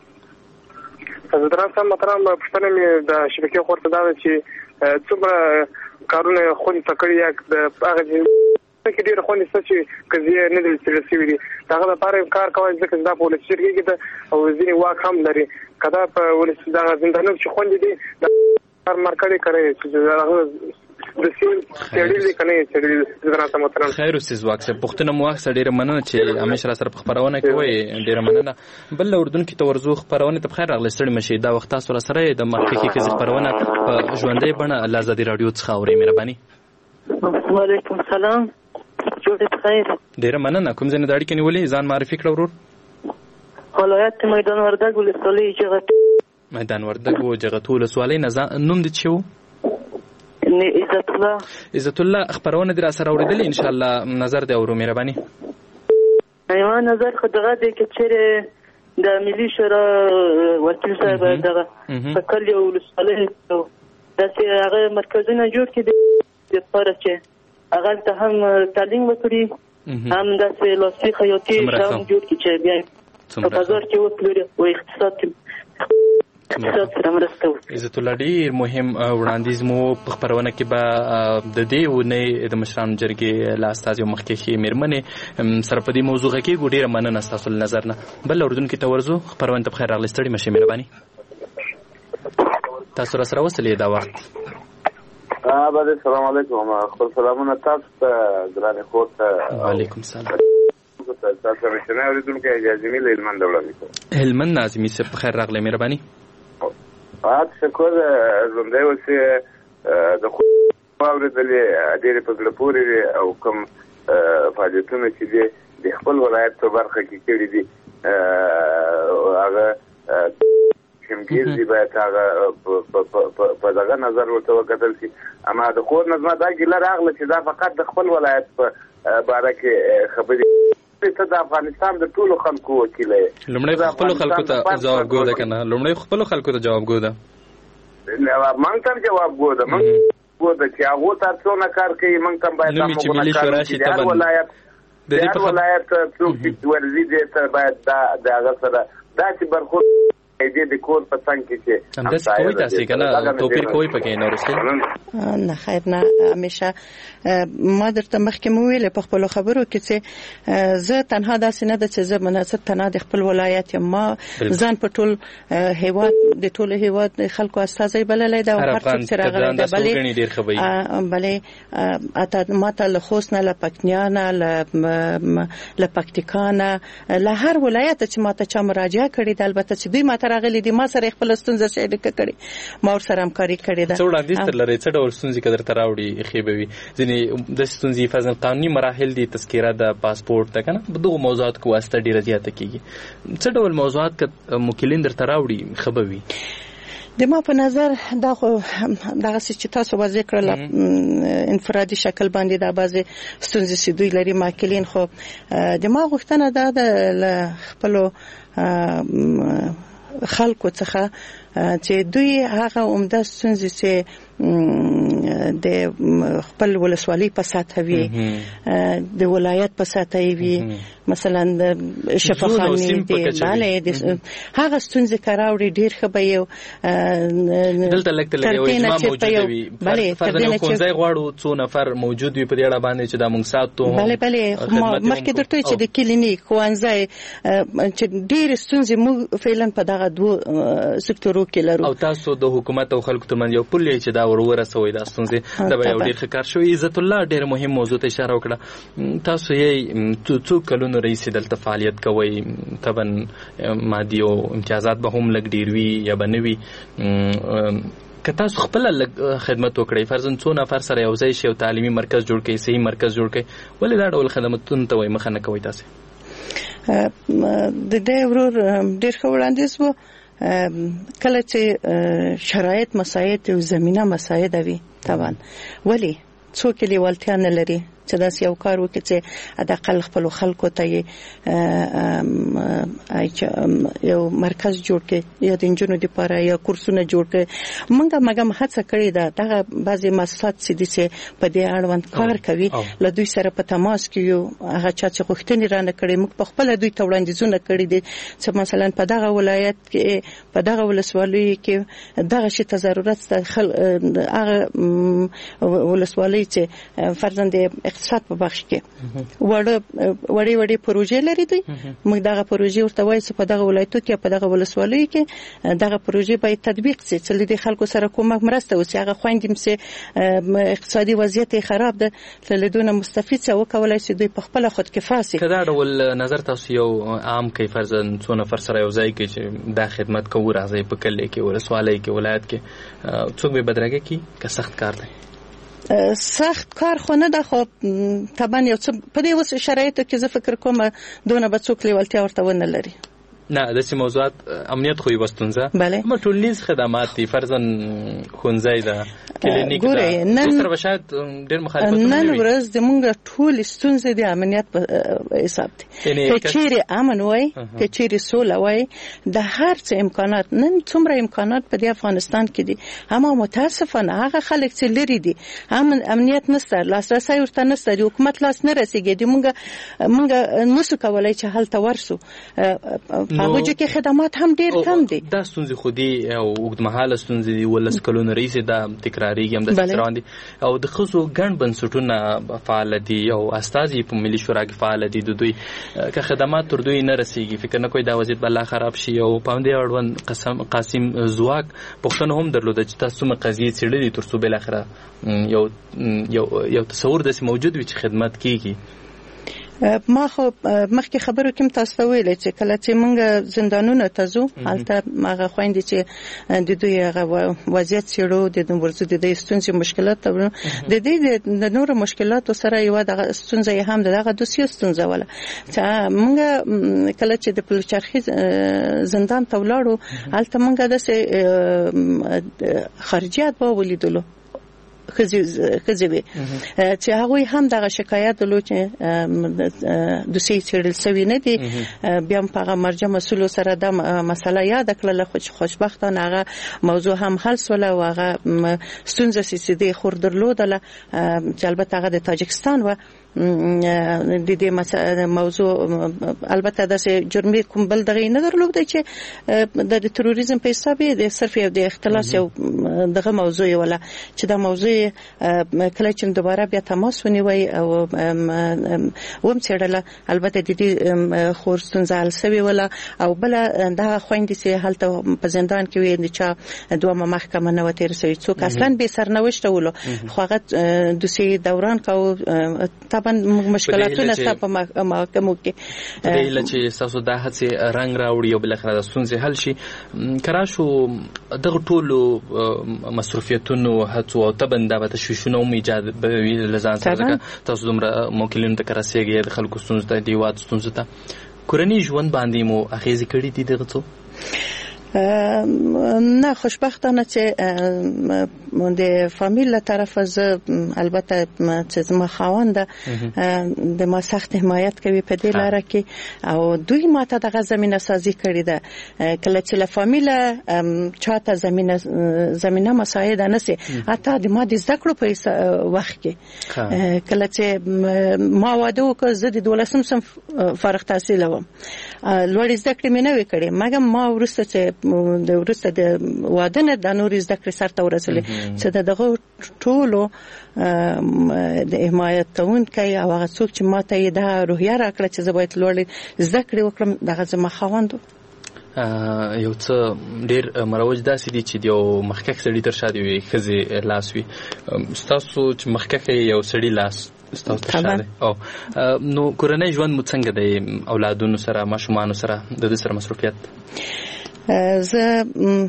[SPEAKER 6] زه درته مطلب پښتنه مې د شبکې خبرته دا چې څومره کارونه خوند ته کړی د هغه کې ډیر خوند څه چې کزي نه دي چې دي هغه لپاره کار کوي ځکه دا پولیس شرکت کې او ځینی واک هم لري کدا په ولس دا زندانو چې خوند دي د مرکړې کوي چې هغه د سیل تړلې کنه چې درته متران
[SPEAKER 3] خیر اوسې واک څه پښتنه مو واخ ډیره مننه چې همیشه را سره خبرونه کوي. ډیره مننه. بل اردن کې تورزو خبرونه ته بخیر راغلی ستړي مشي. دا وخت تاسو را سره د مخکې کې خبرونه په ژوندۍ بڼه لازادي رادیو څخه اوري. مهرباني.
[SPEAKER 7] وعلیکم السلام، جوړ بخیر.
[SPEAKER 3] ډیره مننه. کوم ځای نه داړي کې نیولې ځان معرفي کړو ورور؟
[SPEAKER 7] ولایت میدان وردګ ولسوالۍ جغت.
[SPEAKER 3] میدان وردګ او جغت ولسوالۍ نوم دې چیو؟ عزت الله. خبرونه در سره اوریدلې ان شاء الله نظر دی اورو. مهرباني.
[SPEAKER 7] ایوه نظر خو دغه د کچره د ملي شورا وکیل صاحب دغه په کلی ولسوالۍ داسې هغه مرکزونه جوړ کړي د لپاره چې هغه ته هم تعلیم وکړي هم داسې لاسي خیاطي هم جوړ کړي چې بیا په بازار کې وپلوري او اقتصاد
[SPEAKER 3] عزت الله ډیر مهم وړاندیز مو په خبرونه کې به د دې ونې د مشرانو جرګې لا استاد مخکې مېرمنې سره په دې موضوع کې ډیره مننه تاسو نظر نه. بل اردن کې تورزو خبرونه ته بخیر راغلی ستړي مشي. مهرباني. تاسو را سره وصلې دا وخت.
[SPEAKER 8] بعد السلام علیکم. خپل سلامونه تاسو ته ګران خورته.
[SPEAKER 3] وعلیکم السلام.
[SPEAKER 8] تاسو مشنه اوریدونکو اجازه مې هلمند وړاندې
[SPEAKER 3] هلمند ناظمي صاحب بخیر راغلی. مهرباني.
[SPEAKER 8] شکر زنده اوسې د خو اوریدلې ډېرې په زړه پورې او کوم فعالیتونه چې دي د خپل ولایت په برخه کې کړي دي هغه همګیر دي باید هغه په دغه نظر ورته وکتل شي. اما د خور نظمه دا ګیله راغله چې دا فقط د خپل ولایت په باره کې خبرې ته د افغانستان د ټولو خلکو وکیل یې.
[SPEAKER 3] لومړی خپل خلکو ته جواب ګو ده کنه، لومړی خپل خلکو ته جواب ګو ده.
[SPEAKER 8] مونږ ته جواب ګو ده، مونږ ګو ده چې هغه تاسو څونه کار کوي، مونږ ته باید
[SPEAKER 3] تاسو ملي شورا شي ته
[SPEAKER 8] ولایت د هر ولایت څوک چې ورزي دې ته باید دا هغه سره دا چې برخورد دې د کور په څنګ کې چې
[SPEAKER 3] همداسې کوي تاسې کنه توپیر کوي پکې نه ورسته
[SPEAKER 4] نه خیر نه. همیشه ما درته مخکې مو ویلې په خپلو خبرو کې چې زه تنها داسې نه ده چې زه مناسب تنها د خپل ولایت یم، ما ځان په ټول هیواد د ټول هیواد خلکو استازی بللی ده او هر څوک چې راغلی ده بلې اته ما ته له خوست نه، له پکتیا نه، له پکتیکا نه، له هر ولایت چې ما ته چا مراجعه کړې ده، البته چې دوی ما ته راغلي دي ما سره خپل ستونزه شریکه کړې، ما ورسره همکاري کړې ده.
[SPEAKER 3] څه وړاندیز درلرئ څه ډول ستونزې که درته راوړي ښې به وي؟ ځینې داسې ستونزې فرضاً قانوني مراحل دي، تذکیره ده، پاسپورټ ده، که نه په دغو موضوعاتو کې واسطه ډېره زیاته کېږي. څه ډول موضوعات که موکلین درته راوړي ښه به وي؟
[SPEAKER 4] د ما په نظر دا خو دغسې چې تاسو واضح کړل انفرادي شکل باندې دا بعضې ستونزې چې دوی لري موکلین، خو د ما غوښتنه دا ده له خپلو خلکو څخه چې دوی هغه عمده ستونزې چې د خپل ولسوالۍ په سطح وي، د ولایت په سطح وي، مثلا د شفاخانې دی، بله هغه ستونزې که راوړي ډېر ښه به یو
[SPEAKER 3] دلته لږ ته لږ یو اجماع موجوده وي. فرضاً یو ښوونځی غواړو څو نفر موجود وي په دې اړه باندې چې دا موږ ساتو.
[SPEAKER 4] بله مخکې درته وایي چې د کلینیک ښوونځی چې ډېرې ستونزې موږ فعلا په دغه دوو سکتورو کې لرو
[SPEAKER 3] او تاسو د حکومت او خلکو ترمنځ یو پل چې دا ورسوي دا ستونزې دا به یو ډېر ښه کار شوی. عزت الله ډېر مهم موضوع ته اشاره وکړه. تاسو یې څو کلونو رئیس دلته فعالیت کوئ، طبعا مادي او امتیازات به هم لږ ډېر وي یا به نه وي. که تاسو خپله لږ خدمت وکړئ، فرضاً څو نفر سره یو ځای شي او تعلیمي مرکز جوړ کړئ، صحي مرکز جوړ کړئ، ولې دا ډول خدمتونو ته وایي مخه نه کوئ تاسې؟
[SPEAKER 4] د دې ورور ډېر ښه وړاندیز و. کله چې شرایط مساعد او زمینه مساعده وي طبعا ولی څوک لیوالتیا نه لري چې داسې یو کار وکړي چې حداقل خپلو خلکو ته یې یو مرکز جوړ کړي یا د نجونو دپاره یا کورسونه جوړ کړي. موږ هڅه کړې ده دغه بعضې مؤسسات چې دي چې په دې اړوند کار کوي له دوی سره په تماس کې یو. هغه چا چې غوښتنې رانه کړې موږ په خپله دوی ته وړاندیزونه کړي دي چې مثلا په دغه ولایت کې په دغه ولسوالیو کې دغه شي ته ضرورت شته. هغه ولسوالۍ چې فرضاً د اقتصاد په بخش کې وړې پروژې لري دوی، موږ دغه پروژې ورته وایو چې په دغه ولایتو کې په دغه ولسوالیو کې دغه پروژې باید تطبیق شي چې د خلکو سره کومک مرسته وشي. هغه خویندې چې اقتصادي وضعیت یې خراب ده له دونه مستفید څه وکولای شي دوی په خپله خودکفا شي.
[SPEAKER 3] که دا ډول نظر تاسو یو عام کوي، فرضاً څو نفر سره یو ځای کې چې دا خدمت کوو راځئ په کلي کې ولسوالۍ کې ولایت کې، څوک به بدرګه کړي که سخت کار دی؟
[SPEAKER 4] سخت کار خو نه ده، خو طبعا یو څه په دې اوس شرایطو کې زه فکر کوم دونه به څوک لیوالتیا ورته ونه لري.
[SPEAKER 3] نه داسې موضوعات امنیت خو یوه ستونزه، اما ټولنیز خدمات دي، فرضاً ښوونځی ده، کلینیک ده، دې سره به شاید ډېر مخالفتونه نه وي.
[SPEAKER 4] نن ورځ زموږ ټولې ستونزې د امنیت په حساب دي. که چیرې امن وای، که چیرې سوله وای، د هر څه امکانات نن څومره امکانات په دې افغانستان کې دي، اما متاسفانه هغه خلک چې لري دي امنیت نشته، لاسرسی ورته نشته، د حکومت لاس نه رسېږي. موږ نشو کولی چې هلته ورسو. هغه کې خدمات هم ډېر کم دي.
[SPEAKER 3] دا ستونزې خو دي او اوږدمهاله ستونزې دي، 12 کلونه راهیسې دا تکرارېږي، همداسې روان دي. او د ښځو ګڼ بنسټونه فعاله دي او استازي په ملي شورا کې فعاله دي. د دوی که خدمات تر دوی نه رسېږي، فکر نه کوئ دا وضعیت به لا خراب شي. او په همدې اړوند قاسم ځواک پوښتنه هم درلوده چې تاسو څومره قضیې څېړلي تر څو بالاخره یو تصور داسې موجود وي چې خدمت کېږي.
[SPEAKER 4] ما خو مخکې خبرو کې تاسو ته ویلې چې کله چې موږ زندانونو ته ځو هلته هغه خویندې چې د دوی هغه وضعیت څېړو، د ورځو د دې ستونزې مشکلات د دې د نورو مشکلاتو سره یوه دغه ستونزه یې هم دغه دوسیه ستونزه وله چې موږ کله چې د پلچرخي زندان ته ولاړو هلته موږ داسې خارجیات به ولیدلو خزي وي چې هغه هم دغه شکایت درلود چې دوسیه چیرل سوي نه دي بیا هم په مرجع مسؤل سره د مسله یاد کړل خو خوشبختانه هغه موضوع هم حل سول او هغه ستونزه سیسي خور درلودله چې البته هغه د تاجکستان و د دې موضوع البته د جرمي کوم بل دغه نه درلود چې د تروریزم په حساب د صرف یو د اختلاس یو دغه موضوع ولا چې دا موضوع کله چې دوباره بیا تماس ونیوي او څېړله البته د دې خورستون ځال سوي ولا او بل دا خويندې چې هلته په زندان کې وي چې دوه محکمه نه وته رسوي څوک اصلا به سرنوشت ولو خو هغه دوسیه دوران کو طبعا مشکلاتونه ستاسو په محکمو کې
[SPEAKER 3] د چې تاسو د هڅې رنګ راوړي او بل اخر د ستونزې حل شي کراشو دغه ټولو مصرفیتونو هڅو او تبنده به تشویشونه هم ایجاد به لزان سره تاسو دومره موکلینو ته کراسيږي د خلکو ستونزې ته دی وات ستونزې ته کورنۍ ژوند باندې مو اخیزه کړې دي دغه څه
[SPEAKER 4] نه خوشبختانه چې د فامیل له طرفه زه البته چې زما خاوند د ما سخت حمایت کوي په دې لاره کې او دوی ماته دغه زمينه سازي کړې ده کله چې له فامیل چاته زمينه مساعده نشي حتی د ما د ذکر په وخت کې کله چې ما واده وکړ زه د 12 صنف فارغ التحصیل وم لوړ زده کړې مې نه وکړې مګر ما ورسته چې د ورسته د واده نه د نور زده کړې سره ورسېلې چې دغه ټولو د حمایت کوونکي او هغه څوک چې ماته یې د روحیه راکړه چې زه باید لوړ زده کړې وکړم دغه زما خاوند
[SPEAKER 3] یو څه ډیر مروج داسې دي چې یو مخکک سړی تر شاده وي خزي لاس وي تاسو چې مخکک یو سړی لاس تاسو تر شاده او نو کورنۍ ژوند مو څنګه دی اولادونو سره ماشومان سره د سره مصروفیت
[SPEAKER 4] زه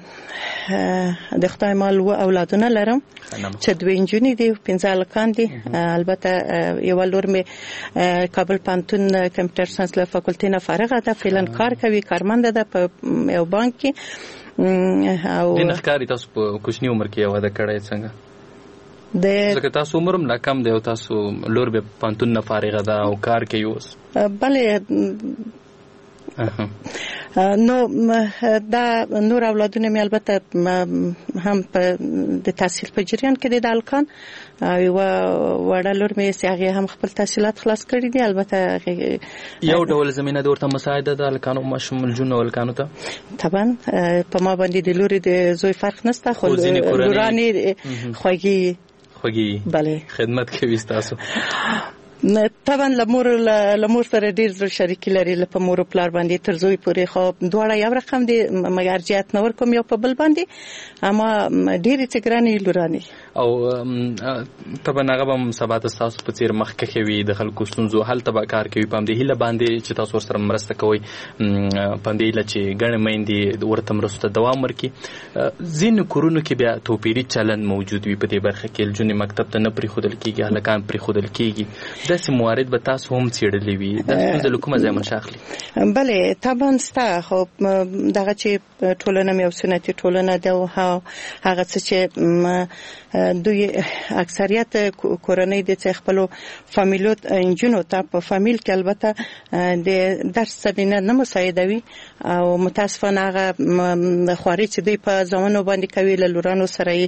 [SPEAKER 4] د خدای مال و اولادونه لرم چې دوه انجونې دي 15 هلکان دي البته یو لور مې کابل پانتون کمپیوټر ساينس له فاکولټي نه فارغه ده فعلا کار کوي کارمنده ده په یو بانک کې او
[SPEAKER 3] د نخکاری تاسو په کوچنی عمر کې واده کړی څنګه ځکه تاسو عمر هم کم دی او تاسو لور به پانتون نه فارغه ده او کار کوي اوس
[SPEAKER 4] بله نو دا نور اولادونه مې البته هم په د تحصیل په جریان کې د الکان او وړه لور مې سیاغه هم خپل تحصیلات خلاص کړي دي البته
[SPEAKER 3] یو ډول زمينه د ورته مساعده د الکانو مشمول جون الکانو ته
[SPEAKER 4] طبعا په ما باندې د لوري د زوی فرق نشته خو لورانی خوږی
[SPEAKER 3] بله خدمت کوي تاسو
[SPEAKER 4] طبعا لمور سره ډیر زر شریک لري لپاره مور پلار باندې تر زوی پورې خو دواړه یو رقم دي مګر ارجحیت نور کوم یو په بل باندې اما ډیر چګرانی لورانی
[SPEAKER 3] او طبعا هغه هم سبات تاسو په چیر مخکې کوي د خلکو ستونزو حل تبا کار کوي پام دی هله باندې چې تاسو سره مرسته کوي پام دی چې ګڼ مېندې ورته مرسته دوام ورکي زین کورونو کې بیا توپیری چلن موجود وي په دې برخه کې جنې مکتب ته نه پری خودل کیږي هلکان پری خودل کیږي داسې موارد به تاسو هم څېړلې وي د څه کومه ځای منشاخلي
[SPEAKER 4] بله طبعا ستا خو دغه چې ټولنه مې او سنتي ټولنه ده هغه څه چې دوی اکثریت کورنۍ د خپل فامیلو انجنونو ته په فامیل کې البته د درس سبینه نه مساعدوي او متاسفانه هغه خواري چې دوی په ځوانو باندې کوي له لورانو سره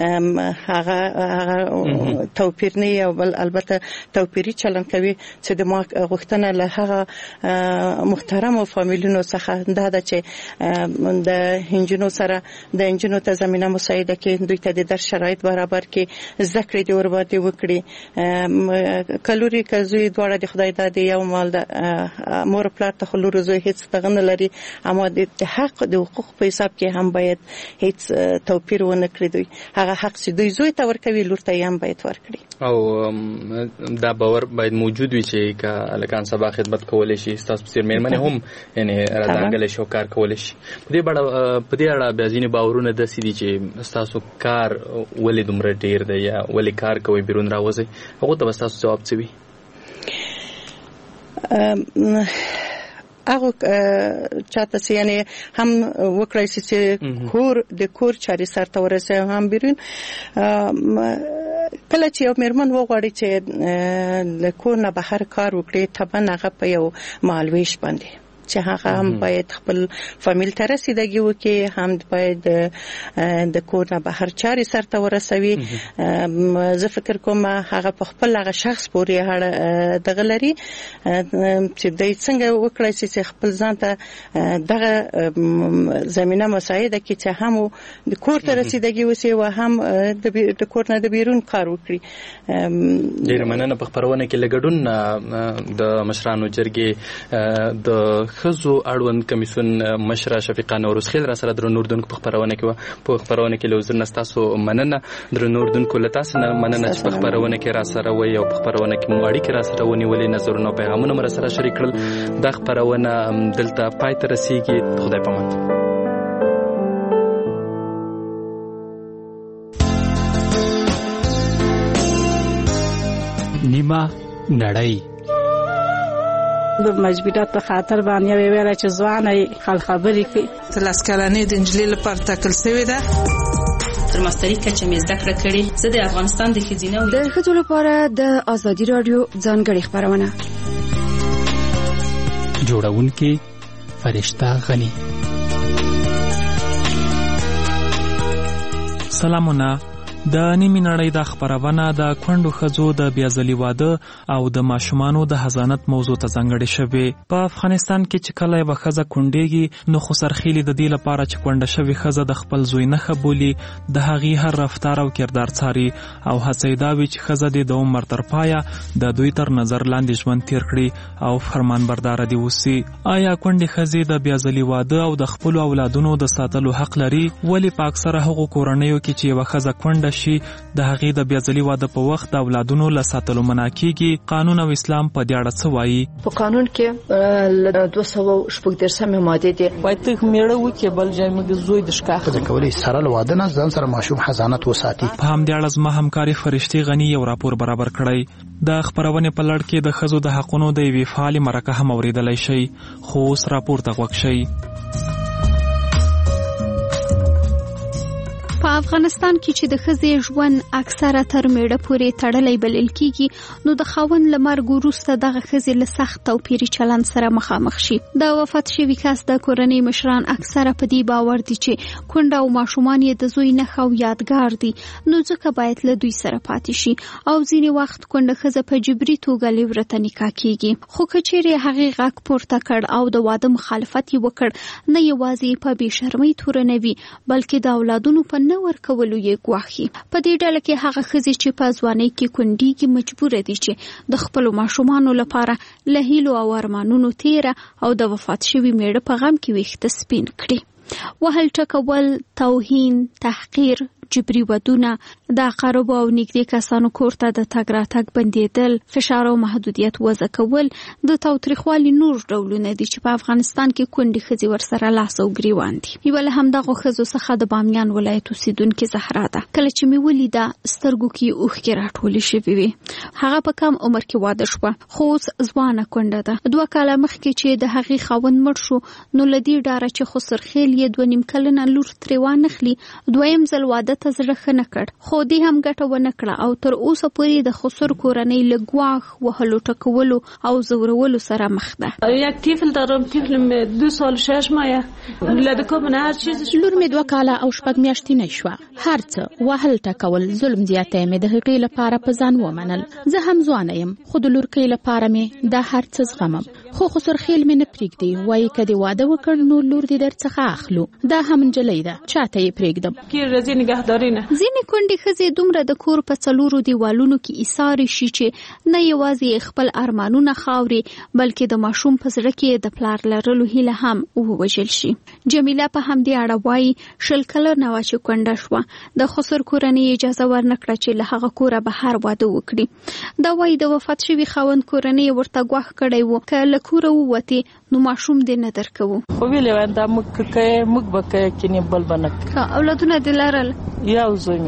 [SPEAKER 4] هغه توپیر نه او البته توپیری چلن کوي چې د ما غوښتنه له هغه محترم فامیلونو څخه دا چې د انجنونو سره د انجنونو ته زمينه مساعده کې دوی ته د درس شرایط برابر کې ذکر دی ور باندې وکړي کلوري کزوی دواړه د خدای د یو مال د مور پلار ته خلورو زوی هیڅ تغنه لري اما د حق د حقوق په حساب کې هم باید هیڅ توپیر ونه کړی دوی هغه حق چې دوی زوی ته ورکوي لور ته هم باید ورکړي
[SPEAKER 3] او دا باور باید موجود وي چې لکان سبا خدمت کولای شي تاسو په مېرمنې هم یعنی راځنګل شو کار کولای شي په دې اړه بیا ځینې باورونه د سړي چې تاسو کار ولې دومره ډیر دی یا ولې کار کوي بیرون راوځي هغه ته تاسو جواب څه وي
[SPEAKER 4] هغه چاته چې یعنی هم وکړای چې کور چاري سره ورسې هم بیرون کله چې یو میرمن وغواړي چې د کور نه بهر کار وکړي طبعا هغه په یو مالویش باندې چې هغه هم باید خپل فامیل ته رسیدګي وکړي، هم باید د کور نه بهر چاري سرته ورسوي. زه فکر کوم هغه په خپل هغه شخص پورې هغه دغه لري چې د څنګه وکړي چې خپل ځان ته دغه زمينه مساعده کړي چې هم د کور ته رسیدګي وسی او هم د کور نه د بیرون کار وکړي.
[SPEAKER 3] ډیر مننه. په خبرونه کې لګډون د مشرانو جرګې د خزو اړوند کمیسیون مشره شفیقه نوروزخیل را سره درنو اردوونکو په خبرونه کې لوزر نستاسو مننه. درنو اردوونکو لتاسو نه مننه چې په خبرونه کې را سره وي او په خبرونه کې مو اړیکې را سره ونیولې، نظرونه او پیغامونه مر سره شریک کړل. دا خبرونه دلته پای ته رسیږي. خدای پامان.
[SPEAKER 9] نیمه نړۍ
[SPEAKER 10] د مجبوریت په خاطر باندې ویل چې ځواني خل خبرې کوي.
[SPEAKER 11] تلاسکلانې د انجلۍ لپاره ټاکل شوې ده.
[SPEAKER 12] تر ماستري کچه مې زده کړه کړې. زه د افغانستان د ښځینه
[SPEAKER 13] د ښځو لپاره د ازادي رادیو ځانګړې خبرونه
[SPEAKER 9] جوړونکې فرشته غني. سلامونه. د نیمې نړۍ د خبرونه د کونډو ښځو د بیازلي واده او د ماشومانو د حضانت موضوع ته ځانګړې شوې. په افغانستان کې چې کله یوه ښځه کونډېږي نو خسرخیلي د دې لپاره چې کونډه شوې ښځه د خپل زوی نښه بولي، د هغې هر رفتار او کردار څاري او هڅه یې دا وي چې ښځه دې د عمر تر پایه د دوی تر نظر لاندې ژوند تیر کړي او فرمانبرداره دې اوسي. آیا کونډې ښځې د بیازلي واده او د خپلو اولادونو د ساتلو حق لري؟ ولې په اکثره هغو کورنیو کې چې یوه ښځه کونډه شي د هغې د بیازلي واده په وخت د اولادونو له ساتلو منع کیږي؟ قانون او اسلام په دې اړه څه وایي؟
[SPEAKER 14] په قانون کې 214 ماده دي
[SPEAKER 10] باید میړه وکي بل ځای موږ زوی د ښکار
[SPEAKER 15] ځکه کولی سره لواده نه ځان سره ماشوم حضانت وساتي.
[SPEAKER 9] په همدې اړه زما همکاري فرشتي غني یو راپور برابر کړی. د خبرونې په لړ کې د ښځو د حقونو د یوې فعالې مرکه هم اوریدلی شي، خو اوس راپور ته غوږ شئ.
[SPEAKER 16] په افغانستان کې چې د ښځې ژوند اکثره تر میړه پورې تړلی بلل کیږي، نو د خاوند له مرګ وروسته دغه ښځې له سخت توپیري چلند سره مخامخ شي. د وفات شوي کس د کورنۍ مشران اکثره په دې باور دي چې کونډه او ماشومان یې د زوی نښه او یادګار دي، نو ځکه باید له دوی سره پاتې شي او ځینې وخت کونډه ښځه په جبري توګه له ورته نکاح کیږي. خو که چیرې هغې غږ پورته کړ او د واده مخالفت یې وکړ، نه یوازې په بې شرمۍ تورنوي بلکې د اولادونو په نه ورکولو یې ګواښي. په دې ډله کې هغه ښځې چې په ځوانۍ کې کونډېږي مجبوره دي چې د خپلو ماشومانو لپاره له هیلو او ارمانونو تیره او د وفات شوي میړه په غم کې ویښته سپین کړي. وهل ټکول، توهین، تحقیر، جبري ودونه، د اقاربو او نږدې کسانو کور ته د تګ راتګ بندېدل، فشار او محدودیت وضع کول د تاوتریخوالي نور ډولونه دي چې په افغانستان کې کونډې ښځې ورسره لاس او ګریوان دي. یوه له همدغو ښځو څخه د بامیان ولایت اوسېدونکې زهرا ده. کله چې مې ولیده سترګو کې اوښکې راټولې شوې وې. هغه په کم عمر کې واده شوه، خو اوس ځوانه کونډه ده. 2 کاله مخکې چې د هغې خاوند مړ شو، نو له دې ډاره چې خسرخیل یې 2.5 کلنه لور ترې وانخلي، دویم ځل واده ته زړه ښه نه کړ، خو دې هم ګټه ونه کړه او تر اوسه پورې د خسر کورنۍ له ګواښ، وهلو ټکولو او زورولو سره مخ ده.
[SPEAKER 10] یک طفل دارم، طفلم 2 سال 6 ماه. لدکم نه هر چیز
[SPEAKER 17] لور مې 2 کاله او 6 میاشتې نه شوه. هر څه وهل ټکول، ظلم زیاتی مې د هغې لپاره په ځان ومنل. زه هم ځوانه یم، خو د لورکۍ لپاره مې دا هر څه زغمم. خو خسرخیل مې نه پرېږدي، وایي که دې واده وکړ نو لور دې درڅخه اخلو. دا هم نجلۍ ده، چاته یې پرېږدم.
[SPEAKER 16] ځینې کونډې ښځې دومره د کور په 4 دیوالونو کې ایسارې شي چې نه یوازې خپل ارمانونه خاوري، بلکې د ماشوم په زړه کې د پلار لرلو هیله هم ووژل شي. جمیله په همدې اړه وایي 20 کلنه وه چې کونډه شوه. د خسر کورنۍ اجازه ورنکړه چې له هغه کوره بهر واده وکړي. دا وایي د وفات شوي خاوند کورنۍ ورته ګواښ کړی و که له کوره ووتې نو ماشوم دې نه درکوو.
[SPEAKER 10] خو ویلې وای دا موږ به کې کینې بل بنک.
[SPEAKER 16] اولادونه دې لرل؟
[SPEAKER 10] یو زوی مې د پلار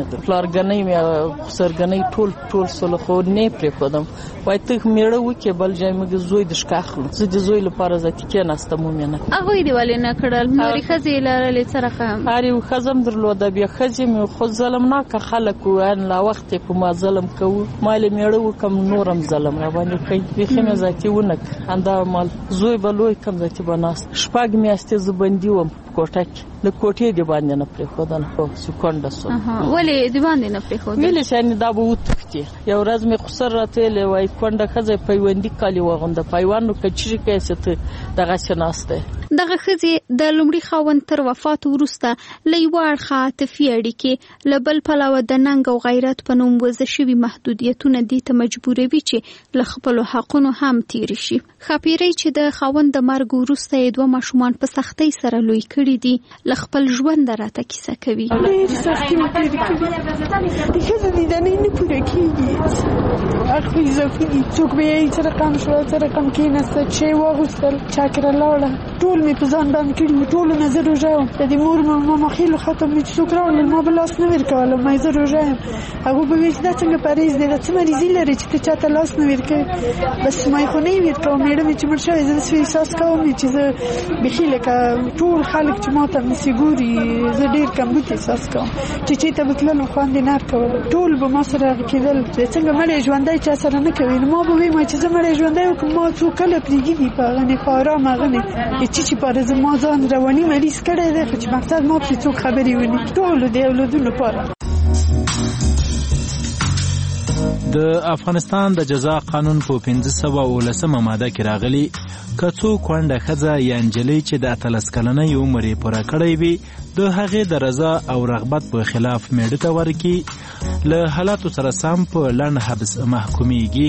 [SPEAKER 18] خسرګنۍ ټول سره خو نه پرې خودم وای ته میړه وکې بل ځای موږ زوی د شکاخلو زه د زوی لپاره ذاتي کې ناستم مومنه
[SPEAKER 16] هغه دی ولې نه کړل نورې خزې لرلې سره
[SPEAKER 18] هاري خزم درلوده بیا خزې مې خو ظلم نه کا خلک وان لا وخت په ما ظلم کوو مال میړه وکم نورم ظلم را باندې کوي بخې مې ذاتي ونک انده مال زوی بلوي کم ذاتي بناست شپږ میاشتې زبندي وم کوټه کې له کوټې دی باندې نه پرې خدان خو سکونډه سو
[SPEAKER 16] ولې دی باندې نه پرې خدان
[SPEAKER 18] ویل چې دا به وتښتي یو ورځ مې خسر راته لوي کونډه خزه پیوندې کالي وغونده پیوانو کچري کیسته دغه شناسته
[SPEAKER 16] دغه خزي د لومړي خاوند تر وفات وروسته لېوار خاطفي اړیکې لبل پلاو د ننګ او غیرت په نوم وځ شوی محدودیتونه دي ته مجبوروي چې ل خپل حقونو هم تیر شي خپيري چې د خاوند د مرګ وروسته دوه ماشومان په سختۍ سره لوی کړي دي ل خپل ژوند راته کیسه کوي
[SPEAKER 19] ډېر سختي مې تیر کړې د خزه دي د نه پوره کیږي اخوي زفي څوک به یې سره کم شو سره کم کینسته چې واغستل چاکر لاړه ټول می په ځان باندې کړي ټول نظر وژاو د دې مور ماما خېلو ختم چې څوک راول ما بلاس نه ورکول ما زه وژایم هغه به ویل دا څنګه پاریز دی چې مریضی لري چې چاته لاس نه ورکې بس ما خو نه ورکوم مېړه مې چې مرشي زه سوي احساس کوم چې زه بخیله کا ټول خلک چې ما ته مسګوري زه ډیر کم بوت احساس کوم چې ته بتلل خو اندې نار کول ټول به ما سره کېدل څنګه مړ ژوندۍ چا سره نه کوي ما به وي ما چې زه مړ ژوندۍ کوم ما څو کله پریږدي په غني خارام غني چې پر زما ځان رواني مریض کړی دی چې مقصد ما په څو خبري ونی ټول دی اولادونو لپاره
[SPEAKER 9] د افغانستان د جزا قانون په 1519 ماده کې راغلي کڅو کونډه خزه یا انجلۍ چې د 13 کلنۍ عمر یې پوره کړی وي د هغې د رضا او رغبت په خلاف میړه ته ورکړي له حالاتو سره سم په لنډ حبس محکومیږي.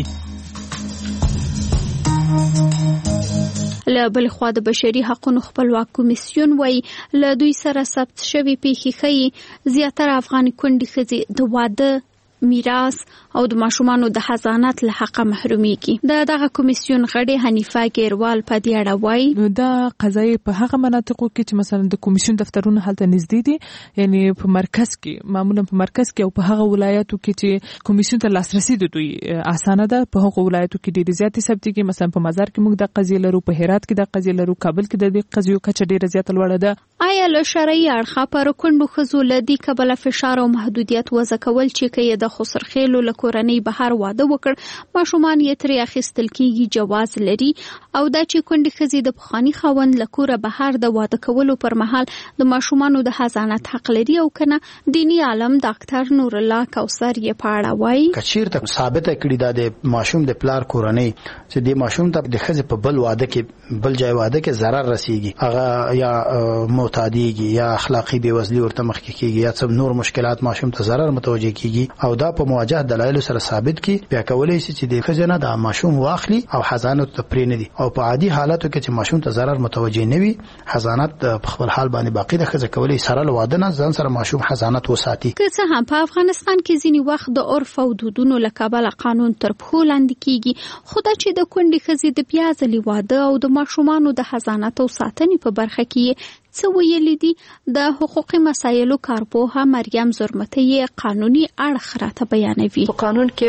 [SPEAKER 16] له بل خوا د بشري حقوقو خپلواک کمیسیون وایي له دوی سره ثبت شوی پیښې ښیي زیاتره افغاني کونډې ښځې د واده میراث او د ماشومانو د حضانت له حقه محرومیږي. دغه کمیسیون غړي حنیفه ګیروال په دې اړه وایي
[SPEAKER 20] دا قضایي په هغه مناطقو کې چې مثلا د کمیسیون دفترونه هلته نږدې دي یعنی په مرکز کې معمولا په مرکز کې او په هغه ولایتو کې چې کمیسیون ته لاسرسي د دوی اسانه ده په هغه ولایتو کې ډېر زیاتې ثبت کې مثلا په مزار کې موږ د قضیې لرو په هرات کې د قضیې لرو کابل کې د دې قضیو کچه ډېره زیاته لوړه ده.
[SPEAKER 16] آیا له شرعي اړخه پر کونډو ښځو له دې کبله فشار او محدودیت وضع کول چې کې د خسرخېلو له کورنۍ بهر واده وکړ ماشومان یې ترې اخیستل کېږي جواز لري او دا چې کونډې ښځې د پخواني خاوند له کوره بهر د واده کولو پر مهال د ماشومانو د حضانت حق لري او کنه دینی عالم ډاکټر نور الله کوثر یې په اړه وایي
[SPEAKER 15] کچیر ته ثابته کړي دا د ماشوم د پلار کورنۍ چې د ماشوم ته د ښځې په بل واده کې بل ځای واده کې ضرر رسیږي هغه یا معتادیږي یا اخلاقی بیوزلی ورته مخ کېږي یا څه نور مشکلات ماشوم ته ضرر متوجه کیږي او دا په مواجهه دلایل سره ثابت کی بیا کولای شي چې د خزانه د ماشوم واخلي او حضانت ته پرې نه دي او په عادي حالاتو کې چې ماشوم ته ضرر متوجه نه وي حضانت په خپل حال باندې باقی د خزه کولای سره لواده نه ځان سره ماشوم حضانت وساتي.
[SPEAKER 16] که څه هم په افغانستان کې ځینی وخت د عرف او دودونو له کبله قانون تر پښو لاندې کیږي خو دا چې د کونډې ښځې د بیا ځلې واده او د ماشومانو د حضانت او ساتنې په برخه کې څه ویلي دي د حقوقي مسایلو کارپوهه مریم زرمتي قانوني اړخ راته بیانوي.
[SPEAKER 14] په قانون کې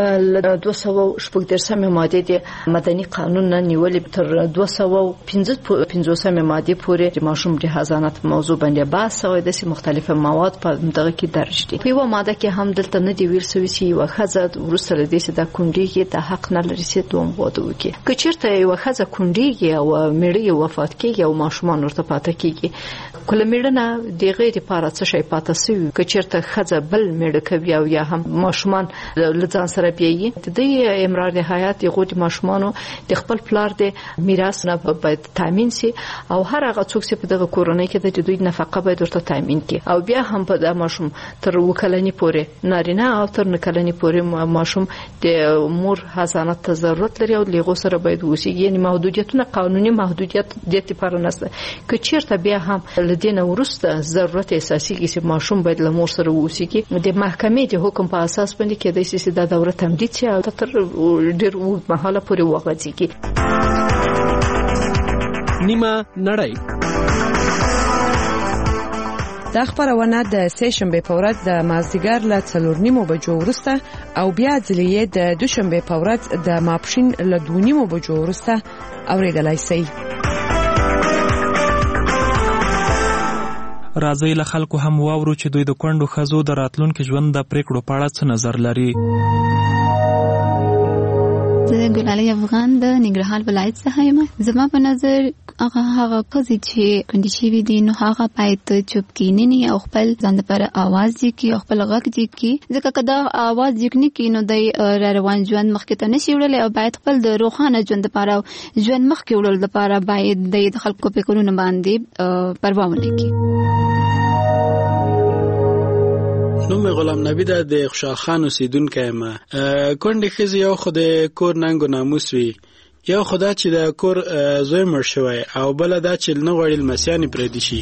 [SPEAKER 14] 215 ماده د مدني قانون نه نیولې تر 215 ماده پورې د ماشوم د حضانت موضوع باندې بحث او د مختلفو مواد په دغه کې درج دي. په یو ماده کې هم دلته نه دی ویل شوی چې یو خزه ورسره د دې د کونډې د حق نه لري چې دوم واده وکړي. که چیرته یو خزه کونډې او مړی وفات کیږي او ماشومان ورته پاتې کله میړنه د غیر لپاره څه شي پاتې سوي که چیرته خزه بل میړه کوي او یا هم ماشومان لځان سره پیي د امرار حیات د غوډ ماشومانو د خپل پلار د میراث نه باید تامین شي او هر هغه څوک چې په دغه کورنۍ کې د دوی نفقه باید ورته تامین کړي او بیا هم په د ماشوم تر وکلنی پورې نارینه او تر نکلنی پورې ماشوم د مور حضانت ته ضرورت لري او لغو سره باید وسیږي یعنی محدودیتونه قانوني محدودیت د لپاره نشته که چیرته بیا هم لدینه ورسته ضرورت اساسي کې ماشوم باید له مور سره ووسیږي د محکمې د حکم په اساس باندې کېدای شي چې دا دوره تمدید شي او تر ډېر وخت مهاله پورې وغځيږي.
[SPEAKER 3] نیمه نړۍ
[SPEAKER 21] دا خبرونه د سه شنبه په ورځ د مازدیګر له 4:30 بجو وروسته او بیا ځلې د دوشنبه په ورځ د ماپښین له 2:30 بجو وروسته اوریدلای شئ.
[SPEAKER 9] راځي له خلکو هم واورو چې دوی د کونډو ښځو د راتلونکي ژوند د پریکړو په اړه څه نظر لري.
[SPEAKER 16] زه ګلالۍ افغان د ننګرهار ولایت څخه یم. زما په نظر هغه قضیه چې کندي شي دي نو هغه باید چوپ کینی او خپل ځان لپاره आवाज دي کی او خپل غږ دي کی ځکه کدا आवाज ځکنی کی نو د روان ژوند مخکې ته نشي وړل او باید خپل د روخانه ژوند لپاره ژوند مخکې وړل لپاره باید د خلکو په کورونه باندې پروا ونه کی.
[SPEAKER 22] نوم غلام نبی د خوشحال خان اوسیدونکی یم. کونډې ښځې یو خو د کور ننګ و ناموس وي، یو خو دا چې د کور زوی مړ شوی او بله دا چې نه غواړي لمسیانې پردي شي.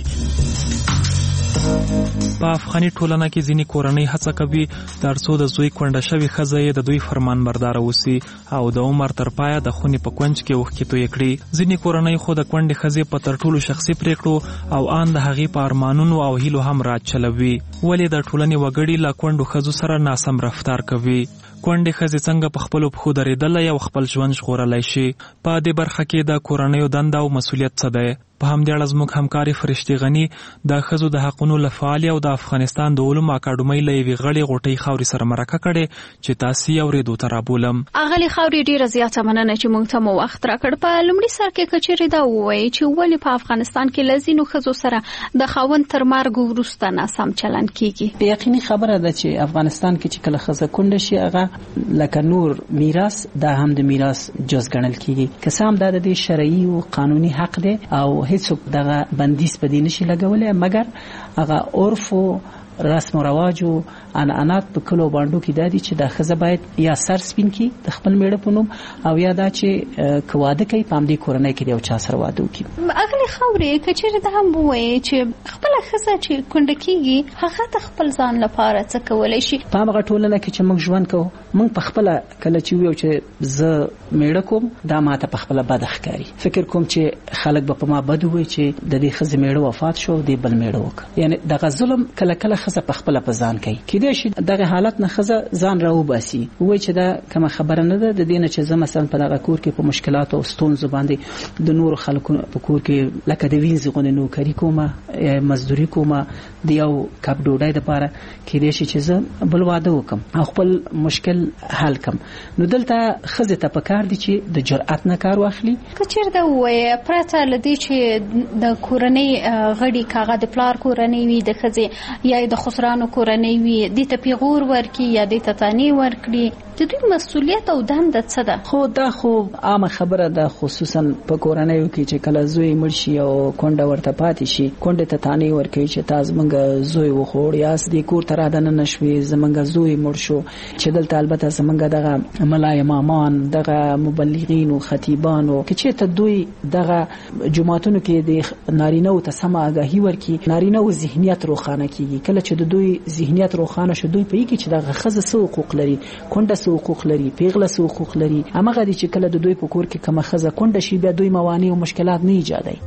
[SPEAKER 9] په افغاني ټولنه کې ځینې کورنۍ هڅه کوي ترڅو د زوی کونډه شوې ښځه د دوی فرمان بردار اوسي او د عمر تر پایه د خونې په کونج کې اوښکې تویې کړي. ځینې کورنۍ خو د کونډې ښځې په تر ټولو شخصي پریکړو او ان د هغې په ارمانونو او هیلو هم راج چلوي، ولې د ټولنې وګړي له کونډو ښځو سره ناسم رفتار کوي. کونډې ښځې څنګه په خپلو پښو درېدلی او خپل ژوند ژغورلی شي؟ په دې برخه کې د کورنیو دنده او مسؤلیت څه دی؟ په همدې اړه زموږ همکاري فرشتي غني د ښځو د حقونو له فعالې او د افغانستان د علومو اکاډمۍ له یوې غړې غوټۍ خاورې سره مرکه کړې چې تاسې یې اورېدو ته رابولم.
[SPEAKER 16] اغلې خاورې ډېره زیاته مننه چې موږ ته مو وخت راکړ. په لومړي سر کې که چیرې دا ووایي چې ولې په افغانستان کې له ځینو ښځو سره د خاوند تر مرګ وروسته ناسم چلند کیږي؟
[SPEAKER 23] یقیني خبره ده چې افغانستان کې چې کله ښځه کونډه شي هغه لکه نور میراث دا هم د میراث جز ګڼل کیږي. که څه هم دا د شرعي او قانوني حق دی او هیڅوک دغه بندیز په دې نشي لګولای، مګر هغه عرف او رسم و رواج او عنعنات په کلو باندې کې دادي چې د ښځه باید یا سر سپین کی د خپل میړه په نوم او یا دا چې کواده کوي په دې کورنۍ کې یو چا سره واده وکړي.
[SPEAKER 16] اغلې خاورې کچېره د هم وایي چې خپل ښځه چې کونډه کیږي هغه د خپل ځان لپاره څه کولای شي؟
[SPEAKER 23] په هغه ټولنه کې چې موږ ژوند کوو موږ په خپل کله چې ویو چې زه میړه کوم دا ماته په خپل بد ښکاري، فکر کوم چې خلک به په ما بد وي چې د دې ښځې میړه وفات شو دی بل میړه وک، یعنی دغه ظلم کله کله ښځه په خپل په ځان کوي. کېدای شي دغه حالت نه ښځه ځان راوباسي وای چې دا کومه خبره نه ده د دې نه چې زه مثلا په دغه کور کې په مشکلات او ستونزو باندې د نور خلکو په کور کې لکه د وینځ غونې نوکری کومه مزدوري کومه د یو کپ ډوډۍ لپاره کېدای شي چې زه بل واده وکم او خپل مشکل حل کم. نو دلته ښځه ته پکار دي چې د جرأت نه کار واخلي.
[SPEAKER 16] کچیر دا وای پرته لدی چې د کورنۍ غړي کاغه د پلار کورنۍ وي د ښځې یا د خسرانو کورنۍ وي د ته پیغور ورکی یا د ته تانی ورکړي د دوی مسؤلیت او دنده څه ده؟
[SPEAKER 23] خو دا خو عامه خبره ده، خصوصا په کورنۍ کې چې کله زوی مړ شي او کونډه ورته پاتې شي کونډه ته تانی ورکوي چې تاسو مونږ زوی وخوړ یا دې کور ته را دننه نشوي زمونږ زوی مړ شو. چې دلته البته زمونږ دغه ملای امامان دغه مبلغین او خطیبان او چې ته دوی دغه جماعتونو کې د نارینه او ته سم آگاهی ورکي نارینه او ذهنیت روښانه کیږي. کله چې د دوی ذهنیت روښانه شو دوی په کې چې دغه ښځه څه حقوق لري، کونډه څه حقوق لري، پیغله څه حقوق لري، هغه دي چې کله د دوی په کور کې کومه ښځه کونډه شي بیا دوی موانع او مشکلات نه ایجادوي.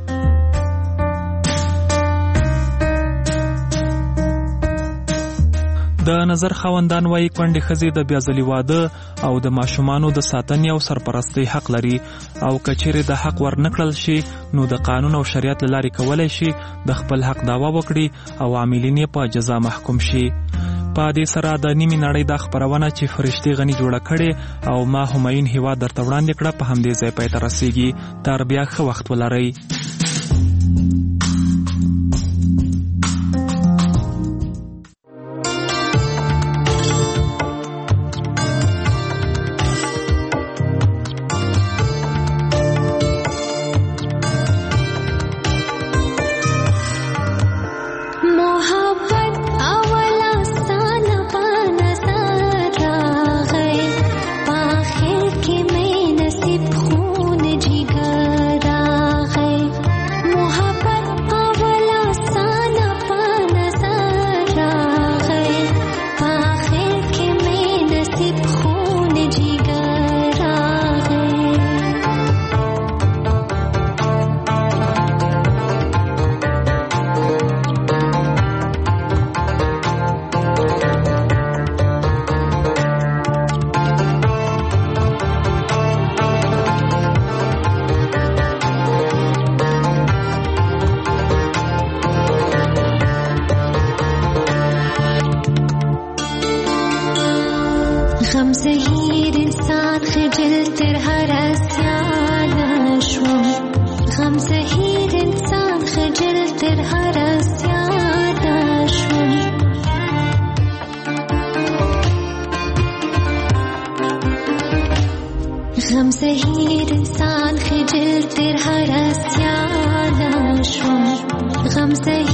[SPEAKER 9] د نظر خاوندان وايي کونډې ښځې د بیا ځلي واده او د ماشومانو د ساتنې او سرپرستۍ حق لري او کچېرې د حق ورنکړل شي نو د قانون او شریعت له لارې کولی شي د خپل حق دعوه وکړي او عاملین یې په جزا محکوم شي. په دې سره د نیمې نړۍ دا خپرونه چې فرشتي غني جوړه کړې او ما همایون هیواد درته وړاندې کړه په همدې ځای پای ته رسیږي. تر بیا ښه وخت ولرئ.
[SPEAKER 24] आखिर के मैं नसीब खून जिगर आ गए
[SPEAKER 1] تر هر اسیان شوم غم زهیر انسان خجل تر هر اسیان شوم غم زهیر انسان خجل تر هر اسیان شوم غم زهیر